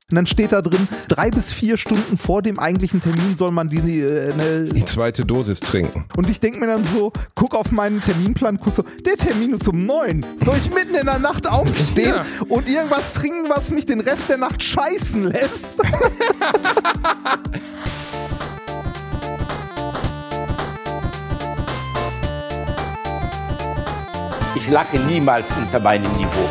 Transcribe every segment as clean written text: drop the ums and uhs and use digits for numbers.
Und dann steht da drin, 3 bis 4 Stunden vor dem eigentlichen Termin soll man die zweite Dosis trinken. Und ich denke mir dann so, guck auf meinen Terminplan, guck so, der Termin ist um 9. Soll ich mitten in der Nacht aufstehen und irgendwas trinken, was mich den Rest der Nacht scheißen lässt? Ich lache niemals unter meinem Niveau.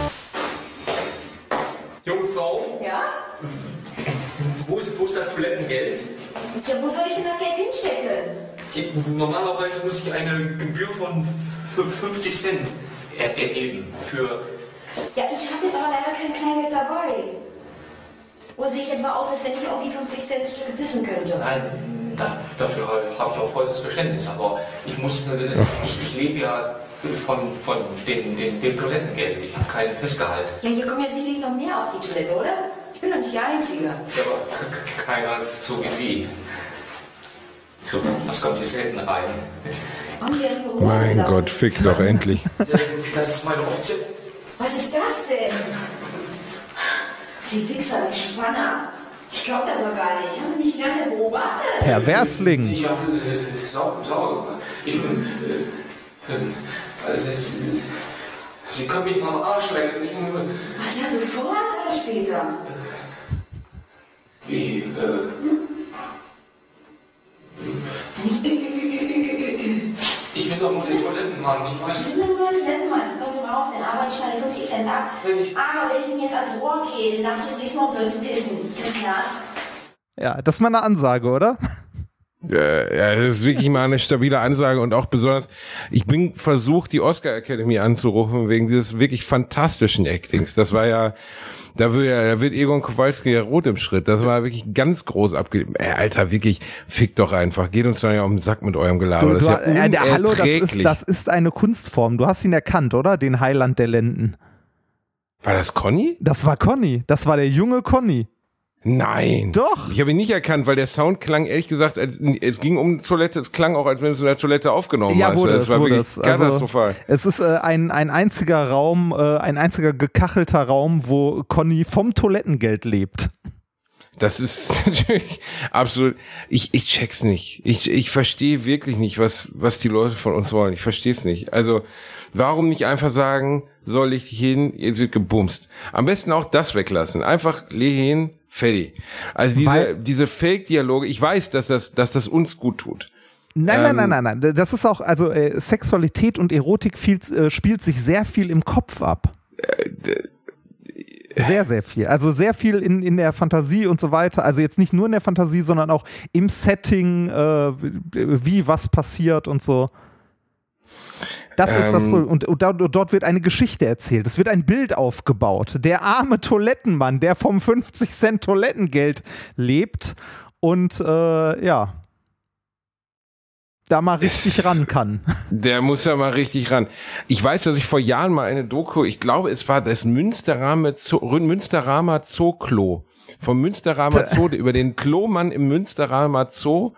Junge Frau? Ja? Wo ist das Toilettengeld? Ja, wo soll ich denn das Geld hinstecken? Normalerweise muss ich eine Gebühr von 50 Cent erheben für... Ja, ich habe jetzt aber leider kein Kleingeld dabei. Oder sehe ich etwa aus, als wenn ich auf die 50 Cent Stücke pissen könnte? Nein, dafür habe ich auch vollstes Verständnis. Aber ich lebe ja von dem Toilettengeld. Ich habe keinen Festgehalt. Ja, hier kommen jetzt sicherlich noch mehr auf die Toilette, oder? Ich bin doch nicht der Einzige. Ja, aber keiner so wie Sie. So, was kommt hier selten rein? Haben Sie eine Hose Mein gelassen? Gott, fick doch endlich. Das ist meine Option. Was ist das denn? Sie Wichser, Sie Spanner. Ich glaube das doch gar nicht. Haben Sie mich die ganze Zeit beobachtet? Perversling. Ich habe sauer gemacht. Ich bin... Sie können mich mal am Arsch lecken. Ach ja, sofort oder später? Wie, Ich bin doch nur der Toilettenmann, ich weiß Sie sind doch nur ein Toilettenmann. Pass mal auf, dann arbeite ich meine 50 Cent ab. Aber wenn ich Ihnen jetzt ans Rohr gehe, dann darf ich das nächste Mal umsonst pissen. Ist das klar? Ja, das ist mal eine Ansage, oder? Ja, das ist wirklich mal eine stabile Ansage und auch besonders, ich bin versucht, die Oscar Academy anzurufen wegen dieses wirklich fantastischen Actings. Das war ja, da wird Egon Kowalski ja rot im Schritt. Das war wirklich ganz groß abgegeben. Alter, wirklich, fick doch einfach. Geht uns doch ja auf den Sack mit eurem Gelaber. Das ist ja unerträglich. Das ist eine Kunstform. Du hast ihn erkannt, oder? Den Heiland der Lenden. War das Conny? Das war Conny. Das war der junge Conny. Nein. Doch. Ich habe ihn nicht erkannt, weil der Sound klang, ehrlich gesagt, es ging um Toilette, es klang auch, als wenn du es in der Toilette aufgenommen hast. Das war wirklich katastrophal. Also, es ist ein einziger Raum, ein einziger gekachelter Raum, wo Conny vom Toilettengeld lebt. Das ist natürlich absolut, ich check's nicht. Ich verstehe wirklich nicht, was die Leute von uns wollen. Ich verstehe es nicht. Also, warum nicht einfach sagen, soll ich hin, jetzt wird gebumst. Am besten auch das weglassen. Einfach leh hin, fertig. Also diese Fake-Dialoge, ich weiß, dass das uns gut tut. Nein. Das ist auch, also Sexualität und Erotik spielt sich sehr viel im Kopf ab. Sehr, sehr viel. Also sehr viel in der Fantasie und so weiter. Also jetzt nicht nur in der Fantasie, sondern auch im Setting, wie was passiert und so. Das ist das Problem. Und dort wird eine Geschichte erzählt. Es wird ein Bild aufgebaut. Der arme Toilettenmann, der vom 50 Cent Toilettengeld lebt und da mal richtig ran kann. Der muss ja mal richtig ran. Ich weiß, dass ich vor Jahren mal eine Doku, ich glaube, es war das Münsteraner Zoo-Klo. Vom Münsteraner Zoo, über den Klomann im Münsteraner Zoo,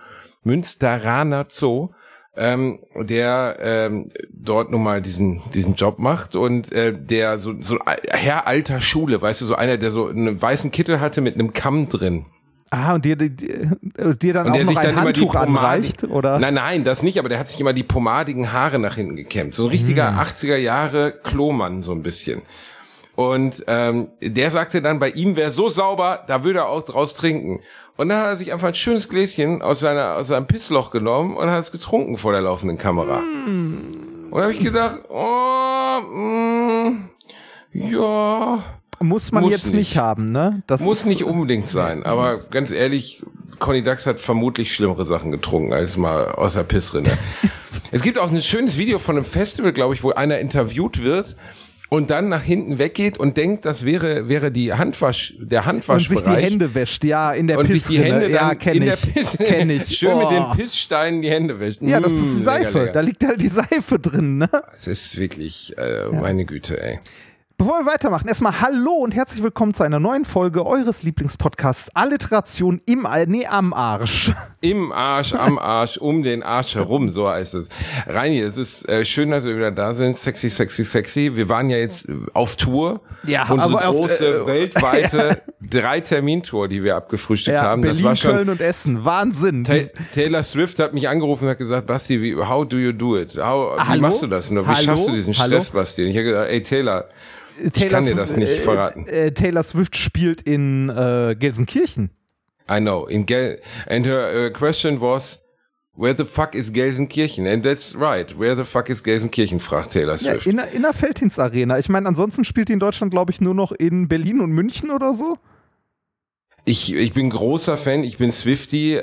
der dort nun mal diesen Job macht und der so Herr alter Schule, weißt du, so einer, der so einen weißen Kittel hatte mit einem Kamm drin. Ah, und dir dann und auch noch ein Handtuch anreicht, oder? Nein, das nicht, aber der hat sich immer die pomadigen Haare nach hinten gekämmt. So ein richtiger 80er Jahre Klomann, so ein bisschen. Und der sagte dann, bei ihm wäre so sauber, da würde er auch draus trinken. Und dann hat er sich einfach ein schönes Gläschen aus seinem Pissloch genommen und hat es getrunken vor der laufenden Kamera. Und da habe ich gedacht, ja... Muss man jetzt nicht haben, ne? Das muss nicht unbedingt sein, aber ganz ehrlich, Conny Dax hat vermutlich schlimmere Sachen getrunken als mal aus der Pissrinne. Es gibt auch ein schönes Video von einem Festival, glaube ich, wo einer interviewt wird und dann nach hinten weggeht und denkt, das wäre der Handwaschbereich. Und sich die Hände wäscht, ja, in der Pissrinne. Und sich die Hände dann kenn ich. Schön mit den Pisssteinen die Hände wäscht. Ja, das ist die Seife, lecker. Da liegt halt die Seife drin, ne? Es ist wirklich, meine Güte, ey. Bevor wir weitermachen, erstmal hallo und herzlich willkommen zu einer neuen Folge eures Lieblingspodcasts Alliteration am Arsch. Im Arsch, am Arsch, um den Arsch herum, so heißt es. Reini, es ist schön, dass wir wieder da sind. Sexy, sexy, sexy. Wir waren ja jetzt auf Tour. Ja, unsere aber große weltweite 3-Termin-Tour, die wir abgefrühstückt haben. Berlin, das war schon, Köln und Essen. Wahnsinn. Taylor Swift hat mich angerufen und hat gesagt, Basti, how do you do it? Wie machst du das? Wie schaffst du diesen Stress, Basti? Und ich habe gesagt, ey Taylor, ich kann dir das nicht verraten. Taylor Swift spielt in Gelsenkirchen. I know. And her question was, where the fuck is Gelsenkirchen? And that's right. Where the fuck is Gelsenkirchen? Fragt Taylor Swift. Ja, in der Veltins Arena. Ich meine, ansonsten spielt die in Deutschland, glaube ich, nur noch in Berlin und München oder so. Ich bin großer Fan, ich bin Swiftie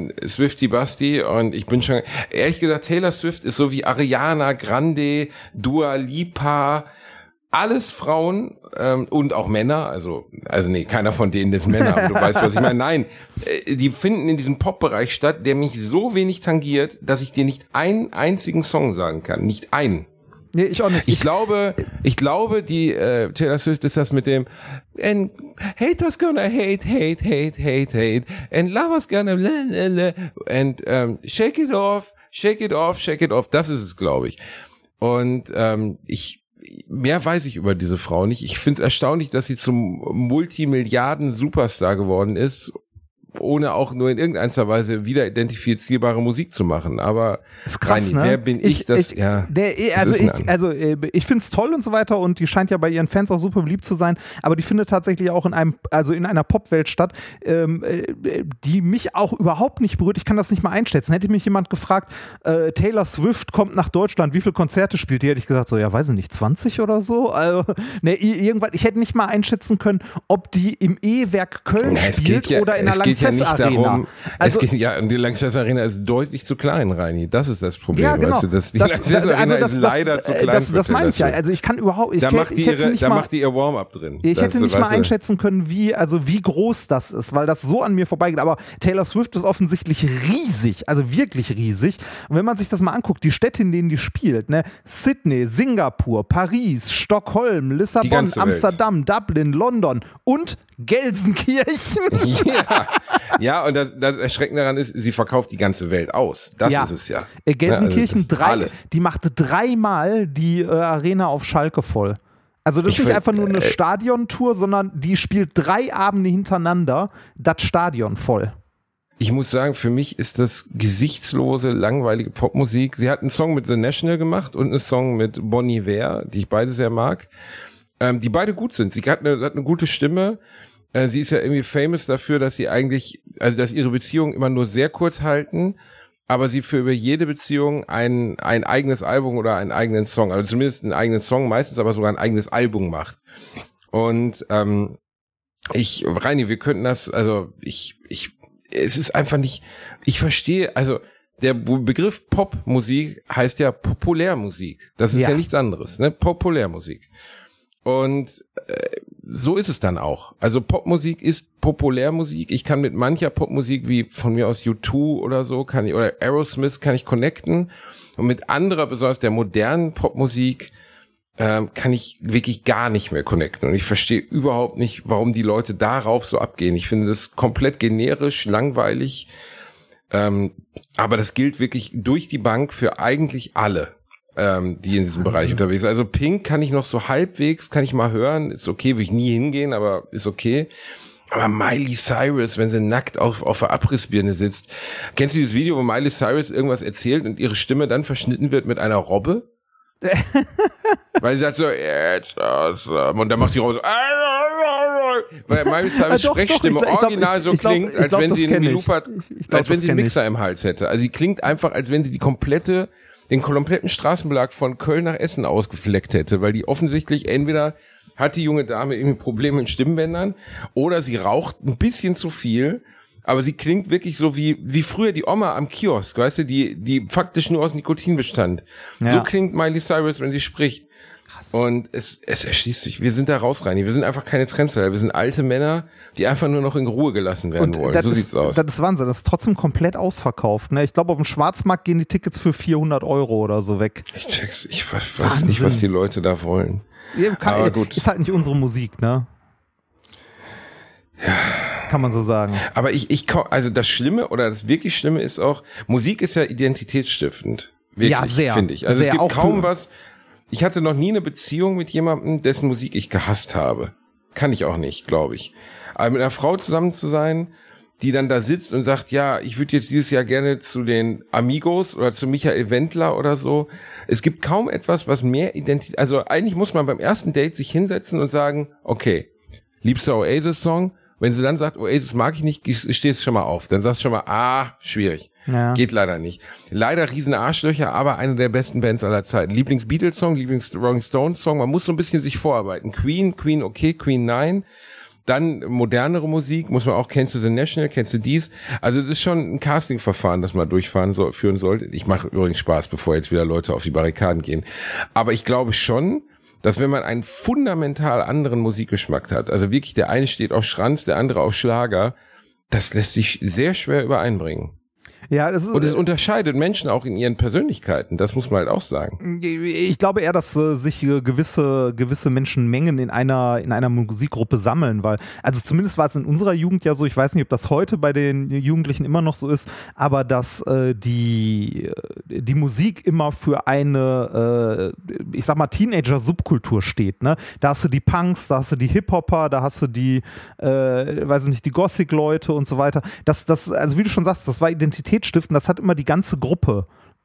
Basti und ich bin schon, ehrlich gesagt, Taylor Swift ist so wie Ariana Grande, Dua Lipa, alles Frauen und auch Männer, also nee, keiner von denen ist Männer, aber du weißt, was ich meine. Nein, die finden in diesem Pop-Bereich statt, der mich so wenig tangiert, dass ich dir nicht einen einzigen Song sagen kann, nicht einen. Nee, ich auch nicht. Ich glaube, die Taylor Swift ist das mit dem and haters gonna hate and lovers gonna and shake it off. Das ist es, glaube ich. Und mehr weiß ich über diese Frau nicht. Ich finde es erstaunlich, dass sie zum Multimilliarden-Superstar geworden ist, ohne auch nur in irgendeiner Weise wieder identifizierbare Musik zu machen. Aber ist krass, Reini, ne? Wer bin ich, das? Ich finde es toll und so weiter und die scheint ja bei ihren Fans auch super beliebt zu sein, aber die findet tatsächlich auch in einer Popwelt statt, die mich auch überhaupt nicht berührt. Ich kann das nicht mal einschätzen. Hätte mich jemand gefragt, Taylor Swift kommt nach Deutschland, wie viele Konzerte spielt die? Hätte ich gesagt, so, ja, weiß ich nicht, 20 oder so? Also, irgendwann, ich hätte nicht mal einschätzen können, ob die im E-Werk Köln spielt oder in der Lanxess Arena. Es geht ja, und die Lanxess Arena ist deutlich zu klein, Reini. Das ist das Problem, ja, genau. weißt du, die Lanxess Arena ist leider zu klein. Das meine ich ja. Also ich kann überhaupt, da macht die ihr Warm-up drin. Ich hätte nicht mal einschätzen können, wie groß das ist, weil das so an mir vorbeigeht. Aber Taylor Swift ist offensichtlich riesig, also wirklich riesig. Und wenn man sich das mal anguckt, die Städte, in denen die spielt, ne, Sydney, Singapur, Paris, Stockholm, Lissabon, Amsterdam, Dublin, London und Gelsenkirchen. Ja, und das Erschreckende daran ist, sie verkauft die ganze Welt aus. Das ist es ja. Gelsenkirchen die machte 3-mal die Arena auf Schalke voll. Also das ist nicht einfach nur eine Stadiontour, sondern die spielt 3 Abende hintereinander das Stadion voll. Ich muss sagen, für mich ist das gesichtslose, langweilige Popmusik. Sie hat einen Song mit The National gemacht und einen Song mit Bon Iver, die ich beide sehr mag, die beide gut sind. Sie hat eine gute Stimme. Sie ist ja irgendwie famous dafür, dass dass ihre Beziehungen immer nur sehr kurz halten, aber sie für über jede Beziehung ein eigenes Album oder einen eigenen Song, also zumindest einen eigenen Song, meistens aber sogar ein eigenes Album macht. Und Reini, wir könnten das, also es ist einfach nicht, ich verstehe, also der Begriff Popmusik heißt ja Populärmusik. Das ist ja nichts anderes, ne? Populärmusik. Und so ist es dann auch. Also Popmusik ist Populärmusik. Ich kann mit mancher Popmusik wie von mir aus U2 oder so oder Aerosmith kann ich connecten. Und mit anderer, besonders der modernen Popmusik, kann ich wirklich gar nicht mehr connecten. Und ich verstehe überhaupt nicht, warum die Leute darauf so abgehen. Ich finde das komplett generisch, langweilig. Aber das gilt wirklich durch die Bank für eigentlich alle, die in diesem Bereich unterwegs sind. Also Pink kann ich noch so halbwegs, kann ich mal hören, ist okay, will ich nie hingehen, aber ist okay. Aber Miley Cyrus, wenn sie nackt auf der Abrissbirne sitzt. Kennst du dieses Video, wo Miley Cyrus irgendwas erzählt und ihre Stimme dann verschnitten wird mit einer Robbe? Weil sie sagt so, jetzt und dann macht die Robbe so, weil Miley Cyrus Sprechstimme original so klingt, als wenn sie einen Mixer im Hals hätte. Also sie klingt einfach, als wenn sie den kompletten Straßenbelag von Köln nach Essen ausgefleckt hätte, weil die offensichtlich entweder hat die junge Dame irgendwie Probleme mit Stimmbändern oder sie raucht ein bisschen zu viel, aber sie klingt wirklich so wie früher die Oma am Kiosk, weißt du, die faktisch nur aus Nikotin bestand. Ja. So klingt Miley Cyrus, wenn sie spricht. Krass. Und es erschließt sich. Wir sind da raus, Reini. Wir sind einfach keine Trendsetter. Wir sind alte Männer, die einfach nur noch in Ruhe gelassen werden wollen. So sieht's aus. Das ist Wahnsinn. Das ist trotzdem komplett ausverkauft. Ne? Ich glaube, auf dem Schwarzmarkt gehen die Tickets für 400 € oder so weg. Ich weiß nicht, was die Leute da wollen. Ja, aber gut. Ist halt nicht unsere Musik, ne? Ja. kann man so sagen. Aber also das Schlimme oder das wirklich Schlimme ist auch, Musik ist ja identitätsstiftend. Wirklich, Ja, sehr. finde ich. Also sehr, es gibt auch kaum was. Ich hatte noch nie eine Beziehung mit jemandem, dessen Musik ich gehasst habe. Kann ich auch nicht, glaube ich. Aber mit einer Frau zusammen zu sein, die dann da sitzt und sagt, ja, ich würde jetzt dieses Jahr gerne zu den Amigos oder zu Michael Wendler oder so. Es gibt kaum etwas, was mehr Identität, also eigentlich muss man beim ersten Date sich hinsetzen und sagen, okay, liebster Oasis-Song. Wenn sie dann sagt, Oasis mag ich nicht, stehst schon mal auf. Dann sagst du schon mal, schwierig. Ja. Geht leider nicht. Leider riesen Arschlöcher, aber eine der besten Bands aller Zeiten. Lieblings-Beatles-Song, Lieblings-Rolling Stones-Song. Man muss so ein bisschen sich vorarbeiten. Queen okay, Queen nein. Dann modernere Musik, muss man auch, kennst du The National, kennst du dies? Also es ist schon ein Casting-Verfahren, das man führen sollte. Ich mache übrigens Spaß, bevor jetzt wieder Leute auf die Barrikaden gehen. Aber ich glaube schon, dass wenn man einen fundamental anderen Musikgeschmack hat, also wirklich der eine steht auf Schranz, der andere auf Schlager, das lässt sich sehr schwer übereinbringen. Ja, das ist, und es unterscheidet Menschen auch in ihren Persönlichkeiten, das muss man halt auch sagen. Ich glaube eher, dass sich gewisse Menschenmengen in einer Musikgruppe sammeln, weil, also zumindest war es in unserer Jugend ja so, ich weiß nicht, ob das heute bei den Jugendlichen immer noch so ist, aber dass die Musik immer für eine, ich sag mal, Teenager-Subkultur steht, ne? Da hast du die Punks, da hast du die Hip-Hopper, da hast du die, weiß ich nicht, die Gothic-Leute und so weiter. Das, also wie du schon sagst, das war Identitätsstiftend, das hat immer die ganze Gruppe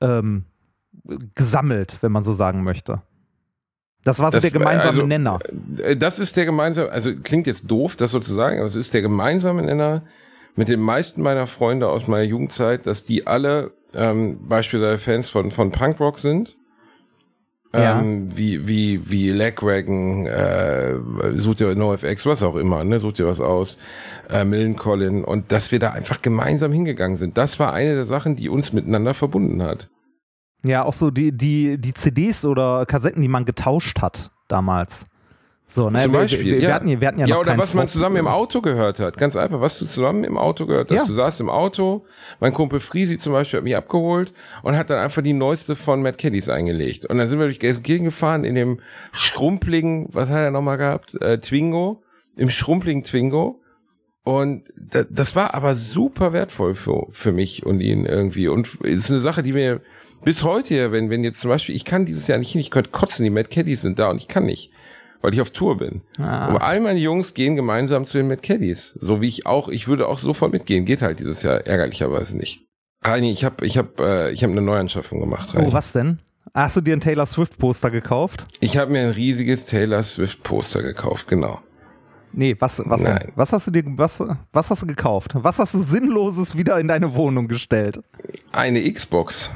gesammelt, wenn man so sagen möchte. Das war so der gemeinsame Nenner. Das ist der gemeinsame, also klingt jetzt doof, das sozusagen, aber es ist der gemeinsame Nenner mit den meisten meiner Freunde aus meiner Jugendzeit, dass die alle beispielsweise Fans von Punkrock sind. Ja. Wie Lagwagon, sucht ihr NoFX, was auch immer, ne, sucht ihr was aus, Millencolin, und dass wir da einfach gemeinsam hingegangen sind. Das war eine der Sachen, die uns miteinander verbunden hat. Ja, auch so die CDs oder Kassetten, die man getauscht hat damals. So, ne? Zum Beispiel, wir hatten ja noch oder was man zusammen im Auto gehört hat. Ganz einfach, was du zusammen im Auto gehört hast. Ja. Du saßt im Auto, mein Kumpel Friesi zum Beispiel hat mich abgeholt und hat dann einfach die neueste von Mad Caddies eingelegt. Und dann sind wir durch Gelsenkirchen gefahren in dem schrumpeligen, was hat er nochmal gehabt? Twingo, im schrumpeligen Twingo. Und das war aber super wertvoll für mich und ihn irgendwie. Und es ist eine Sache, die mir bis heute, wenn jetzt zum Beispiel, ich kann dieses Jahr nicht hin, ich könnte kotzen, die Mad Caddies sind da und ich kann nicht. Weil ich auf Tour bin. Und all meine Jungs gehen gemeinsam zu den Mad Caddies. So wie ich würde auch sofort mitgehen. Geht halt dieses Jahr ärgerlicherweise nicht. Reini, ich hab eine Neuanschaffung gemacht, Reini. Oh, was denn? Hast du dir ein Taylor Swift Poster gekauft? Ich habe mir ein riesiges Taylor Swift Poster gekauft, genau. Nee, was hast du gekauft? Was hast du Sinnloses wieder in deine Wohnung gestellt? Eine Xbox.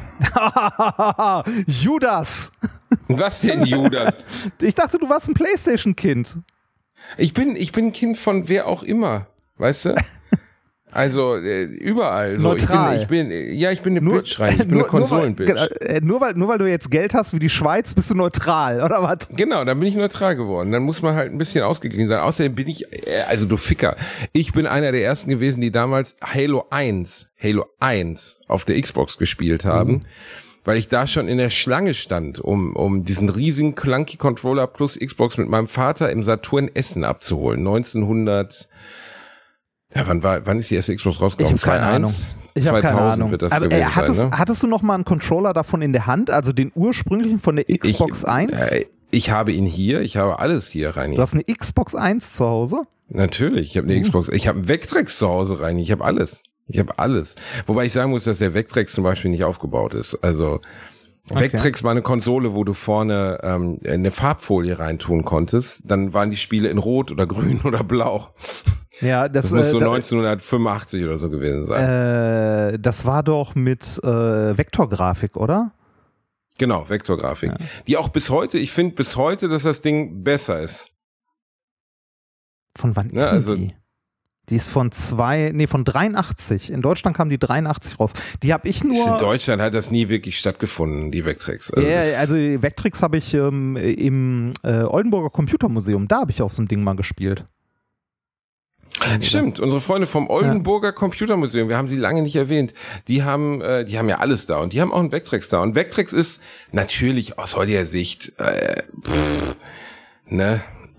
Judas! Was denn Judas? Ich dachte, du warst ein PlayStation-Kind. Ich bin ein Kind von wer auch immer, weißt du? Also überall. So. Neutral. Ich bin eine Bitch rein. Ich bin eine Konsolen-Bitch. Nur weil du jetzt Geld hast wie die Schweiz, bist du neutral, oder was? Genau, dann bin ich neutral geworden. Dann muss man halt ein bisschen ausgeglichen sein. Außerdem bin ich, also du Ficker, ich bin einer der ersten gewesen, die damals Halo 1 auf der Xbox gespielt haben. Weil ich da schon in der Schlange stand, um diesen riesigen Clunky Controller plus Xbox mit meinem Vater im Saturn Essen abzuholen. 1900, ja, wann ist die erste Xbox rausgekommen? Ich habe keine Ahnung. 2000 wird das aber, gewesen sein, ne? Hattest du noch mal einen Controller davon in der Hand, also den ursprünglichen von der Xbox 1? Ich habe ihn hier, ich habe alles hier, Reini. Du hast eine Xbox 1 zu Hause? Natürlich, ich habe eine Xbox, ich habe einen Vectrex zu Hause, Reini, ich habe alles. Wobei ich sagen muss, dass der Vectrex zum Beispiel nicht aufgebaut ist. Also Vectrex war eine Konsole, wo du vorne eine Farbfolie reintun konntest. Dann waren die Spiele in Rot oder Grün oder Blau. Ja, das muss so 1985 oder so gewesen sein. Das war doch mit Vektorgrafik, oder? Genau, Vektorgrafik. Ja. Die auch bis heute, ich finde bis heute, dass das Ding besser ist. Von wann ist die? Die ist von 83. In Deutschland kam die 83 raus. Die habe ich nur. In Deutschland hat das nie wirklich stattgefunden, die Vectrex. Also die Vectrex habe ich im Oldenburger Computermuseum, da habe ich auf so einem Ding mal gespielt. Stimmt, unsere Freunde vom Oldenburger Computermuseum, wir haben sie lange nicht erwähnt, die haben ja alles da und die haben auch einen Vectrex da. Und Vectrex ist natürlich aus heutiger Sicht,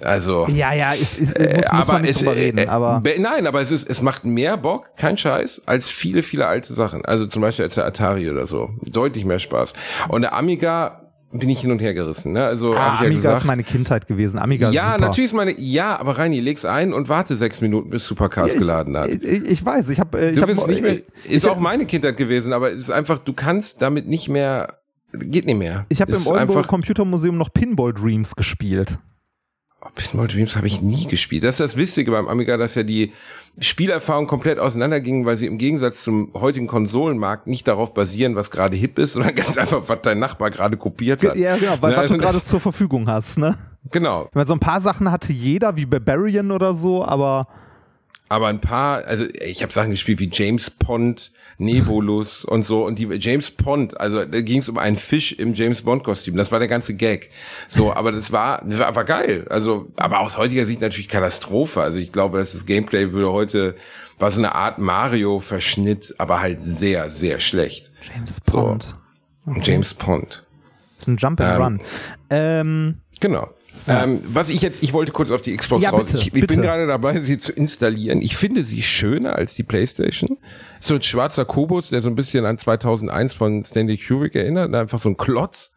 Also muss man nicht drüber reden. Aber nein, aber es macht mehr Bock, kein Scheiß, als viele, viele alte Sachen. Also zum Beispiel als der Atari oder so. Deutlich mehr Spaß. Und der Amiga bin ich hin und her gerissen. Ne? Also hab ich ja Amiga gesagt, ist meine Kindheit gewesen. Amiga ist super. Natürlich ist aber Reini, leg's ein und warte 6 Minuten, bis Supercars geladen hat. Ich weiß, ist auch meine Kindheit gewesen, aber es ist einfach, du kannst damit nicht mehr, geht nicht mehr. Ich habe im Oldenburg Computermuseum noch Pinball Dreams gespielt. Pinball Dreams habe ich nie gespielt. Das ist das Witzige beim Amiga, dass ja die Spielerfahrung komplett auseinandergingen, weil sie im Gegensatz zum heutigen Konsolenmarkt nicht darauf basieren, was gerade hip ist, sondern ganz einfach, was dein Nachbar gerade kopiert hat. Ja, genau, weil was du gerade zur Verfügung hast, ne? Genau. Weil so ein paar Sachen hatte jeder, wie Barbarian oder so, aber ein paar, also ich habe Sachen gespielt wie James Pond, Nebulus und so, und die James Pond, also da ging es um einen Fisch im James Bond Kostüm, das war der ganze Gag. So, aber das war geil. Also, aber aus heutiger Sicht natürlich Katastrophe. Also ich glaube, dass das Gameplay war so eine Art Mario-Verschnitt, aber halt sehr, sehr schlecht. James Pond. So. Okay. James Pond. Das ist ein Jump and Run. Genau. Ja. Ich wollte kurz auf die Xbox raus. Bitte, ich bin gerade dabei, sie zu installieren. Ich finde sie schöner als die PlayStation. So ein schwarzer Kubus, der so ein bisschen an 2001 von Stanley Kubrick erinnert. Einfach so ein Klotz.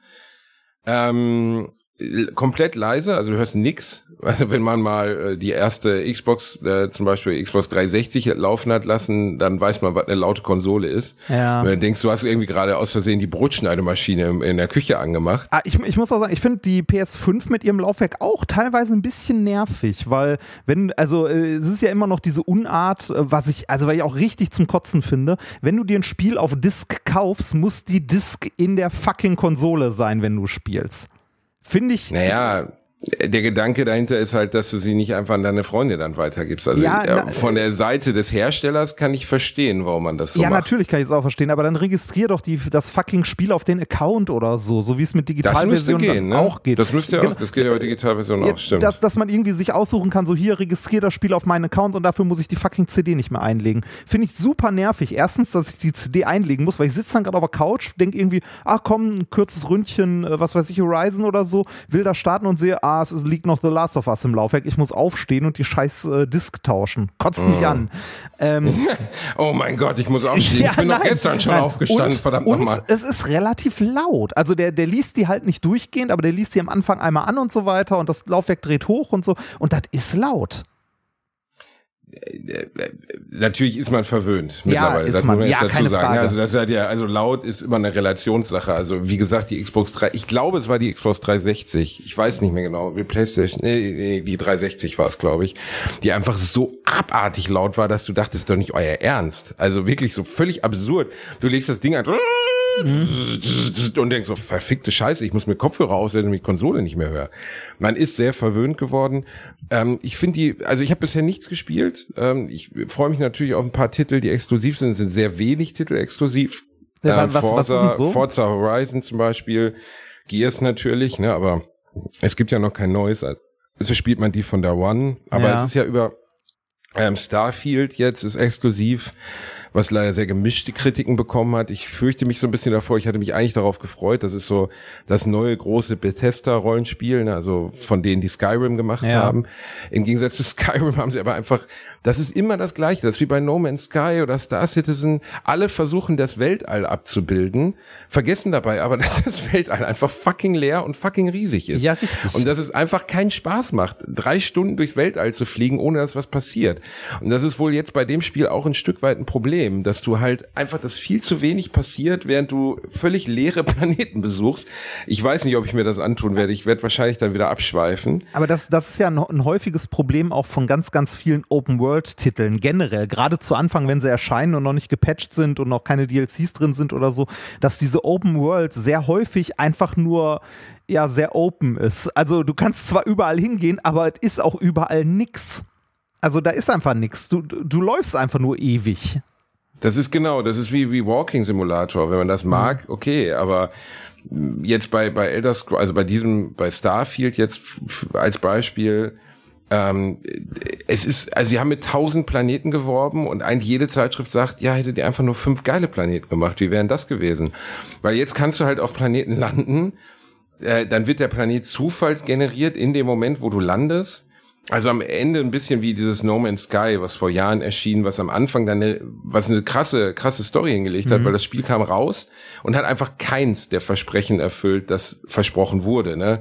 Komplett leise, also du hörst nix. Also wenn man mal die erste Xbox, zum Beispiel Xbox 360 laufen hat lassen, dann weiß man, was eine laute Konsole ist. Ja. Wenn du denkst, du hast irgendwie gerade aus Versehen die Brotschneidemaschine in der Küche angemacht. Ich muss auch sagen, ich finde die PS5 mit ihrem Laufwerk auch teilweise ein bisschen nervig, weil es ist ja immer noch diese Unart, weil ich auch richtig zum Kotzen finde, wenn du dir ein Spiel auf Disc kaufst, muss die Disc in der fucking Konsole sein, wenn du spielst. Finde ich. Naja, der Gedanke dahinter ist halt, dass du sie nicht einfach an deine Freunde dann weitergibst. Also von der Seite des Herstellers kann ich verstehen, warum man das so macht. Ja, natürlich kann ich es auch verstehen, aber dann registrier doch das fucking Spiel auf den Account oder so wie es mit Digitalversion auch geht. Das müsste ja auch, das geht ja bei Digitalversion auch, stimmt. Dass man irgendwie sich aussuchen kann, so hier, registrier das Spiel auf meinen Account und dafür muss ich die fucking CD nicht mehr einlegen. Finde ich super nervig. Erstens, dass ich die CD einlegen muss, weil ich sitze dann gerade auf der Couch, denke irgendwie, komm, ein kurzes Ründchen, was weiß ich, Horizon oder so, will da starten und sehe, es liegt noch The Last of Us im Laufwerk. Ich muss aufstehen und die scheiß Disc tauschen. Kotzt mich an. Oh mein Gott, ich muss aufstehen. Ich bin doch gestern schon aufgestanden, verdammt nochmal. Und es ist relativ laut. Also der liest die halt nicht durchgehend, aber der liest die am Anfang einmal an und so weiter und das Laufwerk dreht hoch und so. Und das ist laut. Natürlich ist man verwöhnt mittlerweile. Das muss man jetzt dazu keine sagen. Frage. Also das also laut ist immer eine Relationssache. Also wie gesagt, die Xbox 3, ich glaube, es war die Xbox 360. Ich weiß nicht mehr genau, die PlayStation, die 360 war es, glaube ich, die einfach so abartig laut war, dass du dachtest, doch nicht euer Ernst. Also wirklich so völlig absurd. Du legst das Ding an und denkst so, verfickte Scheiße, ich muss mir Kopfhörer aussetzen, damit ich die Konsole nicht mehr höre. Man ist sehr verwöhnt geworden. Ich finde ich habe bisher nichts gespielt. Ich freue mich natürlich auf ein paar Titel, die exklusiv sind. Es sind sehr wenig Titel exklusiv. Was ist denn so? Forza Horizon zum Beispiel, Gears natürlich, ne, aber es gibt ja noch kein neues. Also spielt man die von der One, aber es ist ja über Starfield jetzt ist exklusiv, was leider sehr gemischte Kritiken bekommen hat. Ich fürchte mich so ein bisschen davor. Ich hatte mich eigentlich darauf gefreut. Das ist so das neue große Bethesda-Rollenspiel, ne? Also von denen, die Skyrim gemacht haben. Im Gegensatz zu Skyrim haben sie aber einfach, das ist immer das Gleiche. Das ist wie bei No Man's Sky oder Star Citizen. Alle versuchen, das Weltall abzubilden, vergessen dabei aber, dass das Weltall einfach fucking leer und fucking riesig ist. Ja, richtig. Und dass es einfach keinen Spaß macht, 3 Stunden durchs Weltall zu fliegen, ohne dass was passiert. Und das ist wohl jetzt bei dem Spiel auch ein Stück weit ein Problem, dass du halt einfach, dass viel zu wenig passiert, während du völlig leere Planeten besuchst. Ich weiß nicht, ob ich mir das antun werde. Ich werde wahrscheinlich dann wieder abschweifen. Aber das ist ja ein häufiges Problem auch von ganz, ganz vielen Open-World-Titeln generell. Gerade zu Anfang, wenn sie erscheinen und noch nicht gepatcht sind und noch keine DLCs drin sind oder so, dass diese Open-World sehr häufig einfach nur sehr open ist. Also du kannst zwar überall hingehen, aber es ist auch überall nix. Also da ist einfach nix. Du läufst einfach nur ewig. Das ist wie Walking Simulator. Wenn man das mag, okay, aber jetzt bei Elder Scrolls, also bei Starfield jetzt als Beispiel, sie haben mit 1000 Planeten geworben und eigentlich jede Zeitschrift sagt, hättet ihr einfach nur 5 geile Planeten gemacht, wie wären das gewesen? Weil jetzt kannst du halt auf Planeten landen dann wird der Planet zufallsgeneriert in dem Moment, wo du landest. Also am Ende ein bisschen wie dieses No Man's Sky, was vor Jahren erschien, was am Anfang dann was eine krasse Story hingelegt hat, weil das Spiel kam raus und hat einfach keins der Versprechen erfüllt, das versprochen wurde, ne?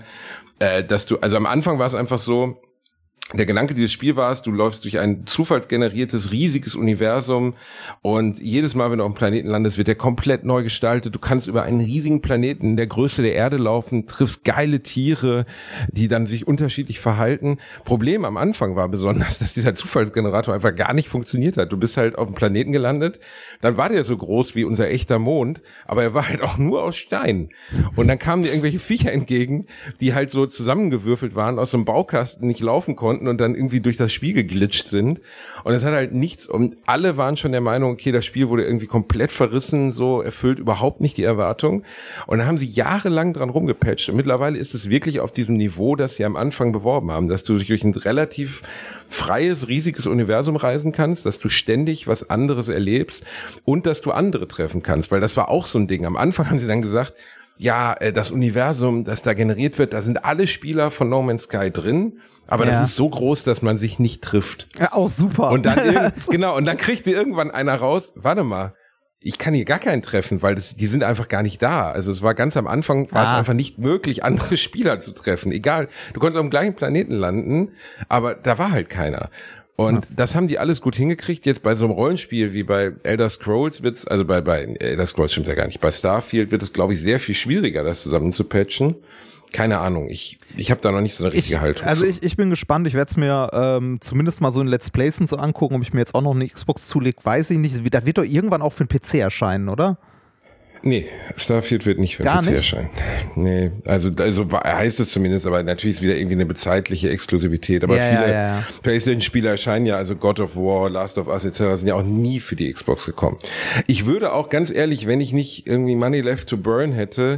Also am Anfang war es einfach so, der Gedanke dieses Spiels war es, du läufst durch ein zufallsgeneriertes, riesiges Universum und jedes Mal, wenn du auf dem Planeten landest, wird der komplett neu gestaltet. Du kannst über einen riesigen Planeten in der Größe der Erde laufen, triffst geile Tiere, die dann sich unterschiedlich verhalten. Problem am Anfang war besonders, dass dieser Zufallsgenerator einfach gar nicht funktioniert hat. Du bist halt auf dem Planeten gelandet, dann war der so groß wie unser echter Mond, aber er war halt auch nur aus Stein. Und dann kamen dir irgendwelche Viecher entgegen, die halt so zusammengewürfelt waren, aus einem Baukasten nicht laufen konnten und dann irgendwie durch das Spiel geglitscht sind. Und es hat halt nichts, und alle waren schon der Meinung, okay, das Spiel wurde irgendwie komplett verrissen, so erfüllt überhaupt nicht die Erwartung. Und dann haben sie jahrelang dran rumgepatcht. Und mittlerweile ist es wirklich auf diesem Niveau, das sie am Anfang beworben haben, dass du durch ein relativ freies, riesiges Universum reisen kannst, dass du ständig was anderes erlebst und dass du andere treffen kannst, weil das war auch so ein Ding. Am Anfang haben sie dann gesagt, ja, das Universum, das da generiert wird, da sind alle Spieler von No Man's Sky drin, aber das ist so groß, dass man sich nicht trifft. Ja, auch super. Und dann genau, und dann kriegt dir irgendwann einer raus, warte mal, ich kann hier gar keinen treffen, weil die sind einfach gar nicht da. Also es war ganz am Anfang, war es einfach nicht möglich, andere Spieler zu treffen. Egal, du konntest auf dem gleichen Planeten landen, aber da war halt keiner. Und das haben die alles gut hingekriegt. Jetzt bei so einem Rollenspiel wie bei Elder Scrolls wird's, also bei Elder Scrolls stimmt's ja gar nicht, bei Starfield wird es, glaube ich, sehr viel schwieriger, das zusammen zu patchen. Keine Ahnung, ich habe da noch nicht so eine richtige Haltung. Also ich bin gespannt, ich werde es mir zumindest mal so in Let's Plays so angucken, ob ich mir jetzt auch noch eine Xbox zulege, weiß ich nicht. Das wird doch irgendwann auch für den PC erscheinen, oder? Nee, Starfield wird nicht für den PC erscheinen. Nee, also heißt es zumindest, aber natürlich ist wieder irgendwie eine bezeitliche Exklusivität. Aber viele PlayStation-Spiele erscheinen ja, also God of War, Last of Us etc. sind ja auch nie für die Xbox gekommen. Ich würde auch ganz ehrlich, wenn ich nicht irgendwie Money left to burn hätte,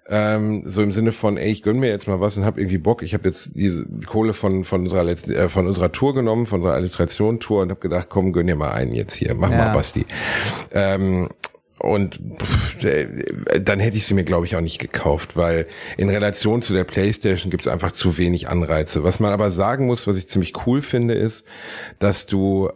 so im Sinne von, ey, ich gönn mir jetzt mal was und hab irgendwie Bock. Ich habe jetzt diese Kohle von unserer Tour genommen, von unserer Alliteration-Tour und hab gedacht, komm, gönn dir mal einen jetzt hier, mach mal Basti. Und dann hätte ich sie mir, glaube ich, auch nicht gekauft, weil in Relation zu der PlayStation gibt es einfach zu wenig Anreize. Was man aber sagen muss, was ich ziemlich cool finde, ist, dass du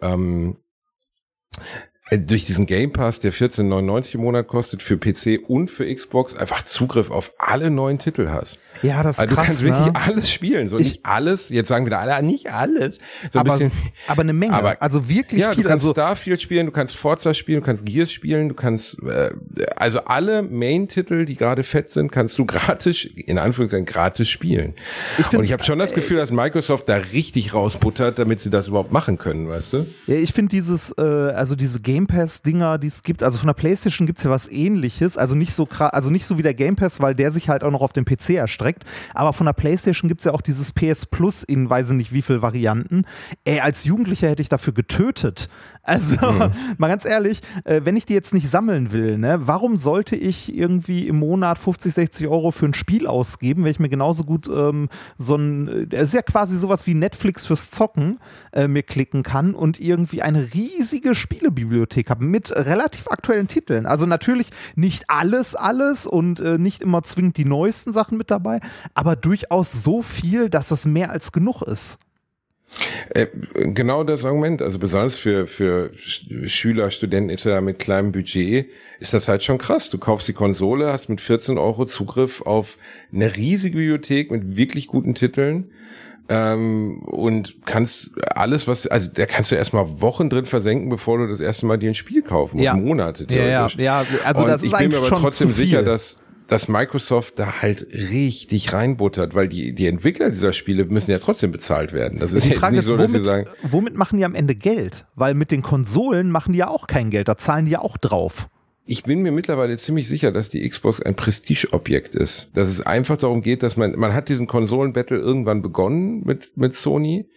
durch diesen Game Pass, der 14,99 im Monat kostet, für PC und für Xbox einfach Zugriff auf alle neuen Titel hast. Ja, das ist also krass, du kannst wirklich alles spielen. So nicht alles, jetzt sagen wieder alle, nicht alles. So ein bisschen, aber eine Menge, also wirklich ja, viel. Du kannst Starfield spielen, du kannst Forza spielen, du kannst Gears spielen, du kannst, also alle Main-Titel, die gerade fett sind, kannst du gratis, in Anführungszeichen gratis spielen. Und ich habe schon das Gefühl, dass Microsoft da richtig rausbuttert, damit sie das überhaupt machen können, weißt du? Ja, ich finde also diese Game Pass-Dinger, die es gibt, also von der PlayStation gibt es ja was Ähnliches, also nicht so wie der Game Pass, weil der sich halt auch noch auf dem PC erstreckt, aber von der PlayStation gibt es ja auch dieses PS Plus in weiß ich nicht wie viel Varianten. Als Jugendlicher hätte ich dafür getötet. Also, mal ganz ehrlich, wenn ich die jetzt nicht sammeln will, ne, warum sollte ich irgendwie im Monat 50, 60 Euro für ein Spiel ausgeben, wenn ich mir genauso gut es ist ja quasi sowas wie Netflix fürs Zocken, mir klicken kann und irgendwie eine riesige Spielebibliothek habe mit relativ aktuellen Titeln. Also natürlich nicht alles und nicht immer zwingend die neuesten Sachen mit dabei, aber durchaus so viel, dass das mehr als genug ist. Genau das Argument, also besonders für Schüler, Studenten etc. mit kleinem Budget ist das halt schon krass. Du kaufst die Konsole, hast mit 14 Euro Zugriff auf eine riesige Bibliothek mit wirklich guten Titeln und kannst alles, also da kannst du erstmal Wochen drin versenken, bevor du das erste Mal dir ein Spiel kaufen musst, Monate theoretisch. Ja, also das ist eigentlich schon zu viel. Ich bin mir aber trotzdem sicher, dass Microsoft da halt richtig reinbuttert, weil die Entwickler dieser Spiele müssen ja trotzdem bezahlt werden. Das ist die jetzt Frage nicht so, dass sie sagen, womit machen die am Ende Geld? Weil mit den Konsolen machen die ja auch kein Geld, da zahlen die ja auch drauf. Ich bin mir mittlerweile ziemlich sicher, dass die Xbox ein Prestigeobjekt ist. Dass es einfach darum geht, dass man hat diesen Konsolen-Battle irgendwann begonnen mit Sony.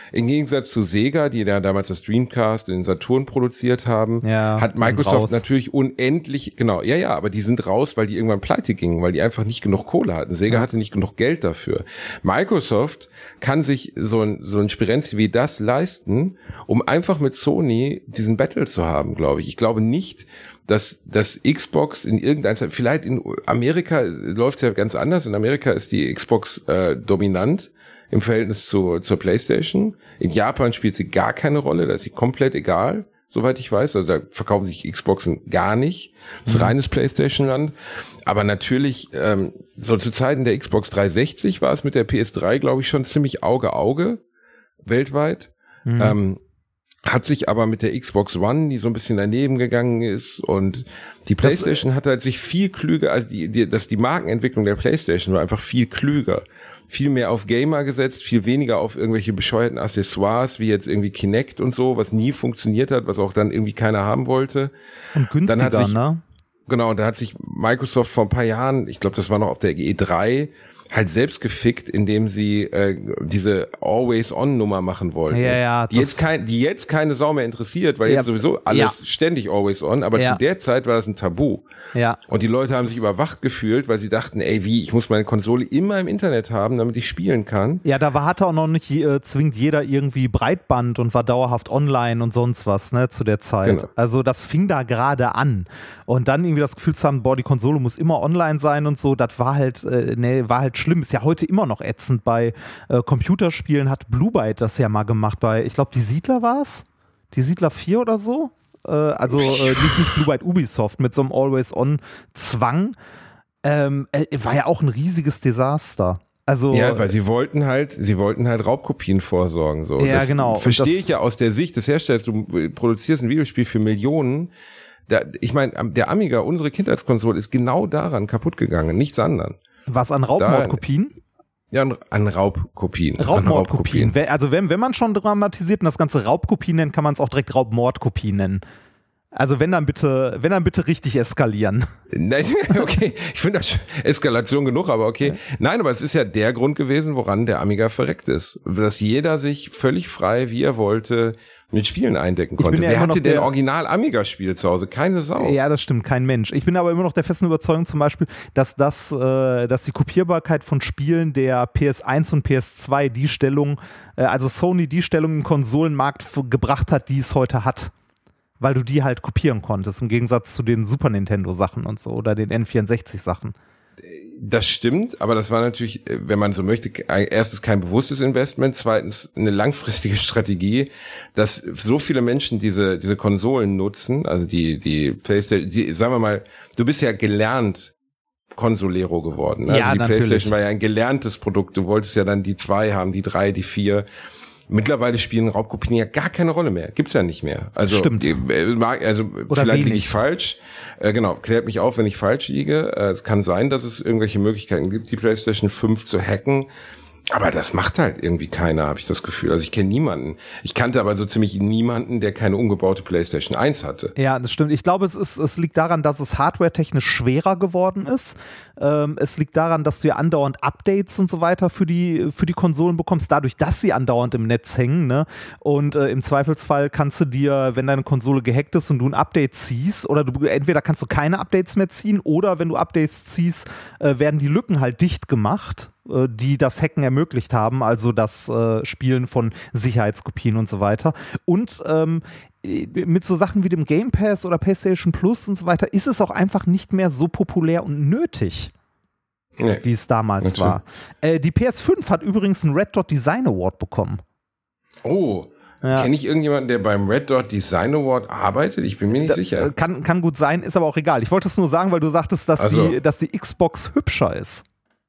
im Gegensatz zu Sega, die da damals das Dreamcast in den Saturn produziert haben, hat Microsoft natürlich unendlich, genau, aber die sind raus, weil die irgendwann pleite gingen, weil die einfach nicht genug Kohle hatten. Sega hatte nicht genug Geld dafür. Microsoft kann sich so ein Spirenzi wie das leisten, um einfach mit Sony diesen Battle zu haben, glaube ich. Ich glaube nicht, dass das Xbox in irgendeiner Zeit, vielleicht in Amerika läuft es ja ganz anders. In Amerika ist die Xbox dominant im Verhältnis zur PlayStation. In Japan spielt sie gar keine Rolle, da ist sie komplett egal, soweit ich weiß. Also da verkaufen sich Xboxen gar nicht. Das ist reines PlayStation-Land. Aber natürlich, so zu Zeiten der Xbox 360 war es mit der PS3, glaube ich, schon ziemlich Auge weltweit. Hat sich aber mit der Xbox One, die so ein bisschen daneben gegangen ist, und die PlayStation hat halt sich viel klüger, also die Markenentwicklung der PlayStation war einfach viel klüger. Viel mehr auf Gamer gesetzt, viel weniger auf irgendwelche bescheuerten Accessoires, wie jetzt irgendwie Kinect und so, was nie funktioniert hat, was auch dann irgendwie keiner haben wollte. Und günstiger, dann ne? Genau, da hat sich Microsoft vor ein paar Jahren, ich glaube, das war noch auf der E3, halt selbst gefickt, indem sie diese Always-On-Nummer machen wollten. Die jetzt keine Sau mehr interessiert, weil jetzt sowieso alles ständig Always-On, aber zu der Zeit war das ein Tabu. Ja. Und die Leute haben sich überwacht gefühlt, weil sie dachten, ich muss meine Konsole immer im Internet haben, damit ich spielen kann. Ja, da hatte auch noch nicht zwingend jeder irgendwie Breitband und war dauerhaft online und sonst was, ne, zu der Zeit. Genau. Also das fing da gerade an. Und dann irgendwie das Gefühl zu haben, die Konsole muss immer online sein und so, das war halt schlimm. Ist ja heute immer noch ätzend. Bei Computerspielen hat Blue Byte das ja mal gemacht. Bei, ich glaube, die Siedler war es? Die Siedler 4 oder so? Nicht Blue Byte, Ubisoft mit so einem Always-On-Zwang. War ja auch ein riesiges Desaster. Also, ja, weil sie wollten halt Raubkopien vorsorgen. So. Ja, das genau. Verstehe ich ja aus der Sicht des Herstellers. Du produzierst ein Videospiel für Millionen. Ich meine, der Amiga, unsere Kindheitskonsole, ist genau daran kaputt gegangen, nichts anderes. Was, an Raubmordkopien? Ja, an Raubkopien. Raubmordkopien. Also wenn man schon dramatisiert und das Ganze Raubkopien nennt, kann man es auch direkt Raubmordkopien nennen. Also wenn dann bitte richtig eskalieren. Nein, okay, ich finde das Eskalation genug, aber okay. Nein, aber es ist ja der Grund gewesen, woran der Amiga verreckt ist. Dass jeder sich völlig frei, wie er wollte, mit Spielen eindecken konnte. Wer hatte denn Original-Amiga-Spiele zu Hause? Keine Sau. Ja, das stimmt, kein Mensch. Ich bin aber immer noch der festen Überzeugung zum Beispiel, dass die Kopierbarkeit von Spielen der PS1 und PS2 die Stellung, also Sony die Stellung im Konsolenmarkt gebracht hat, die es heute hat. Weil du die halt kopieren konntest, im Gegensatz zu den Super Nintendo-Sachen und so oder den N64-Sachen. Das stimmt, aber das war natürlich, wenn man so möchte, erstens kein bewusstes Investment, zweitens eine langfristige Strategie, dass so viele Menschen diese Konsolen nutzen, also die PlayStation, sagen wir mal, du bist ja gelernt Consolero geworden. Ne? Ja, also die natürlich. PlayStation war ja ein gelerntes Produkt, du wolltest ja dann die 2 haben, die 3, die 4. Mittlerweile spielen Raubkopien ja gar keine Rolle mehr. Gibt's ja nicht mehr. Also, stimmt. Vielleicht liege ich falsch. Genau, klärt mich auf, wenn ich falsch liege. Es kann sein, dass es irgendwelche Möglichkeiten gibt, die PlayStation 5 zu hacken. Aber das macht halt irgendwie keiner, habe ich das Gefühl. Also ich kenne niemanden. Ich kannte aber so ziemlich niemanden, der keine umgebaute PlayStation 1 hatte. Ja, das stimmt. Ich glaube, es liegt daran, dass es hardwaretechnisch schwerer geworden ist. Es liegt daran, dass du ja andauernd Updates und so weiter für die Konsolen bekommst, dadurch, dass sie andauernd im Netz hängen. Ne? Und im Zweifelsfall kannst du dir, wenn deine Konsole gehackt ist und du ein Update ziehst, oder entweder kannst du keine Updates mehr ziehen, oder wenn du Updates ziehst, werden die Lücken halt dicht gemacht, die das Hacken ermöglicht haben, also das Spielen von Sicherheitskopien und so weiter. Und mit so Sachen wie dem Game Pass oder PlayStation Plus und so weiter ist es auch einfach nicht mehr so populär und nötig, wie es damals war. Die PS5 hat übrigens einen Red Dot Design Award bekommen. Oh, ja. Kenne ich irgendjemanden, der beim Red Dot Design Award arbeitet? Ich bin mir nicht sicher. Kann gut sein, ist aber auch egal. Ich wollte es nur sagen, weil du sagtest, dass die Xbox hübscher ist.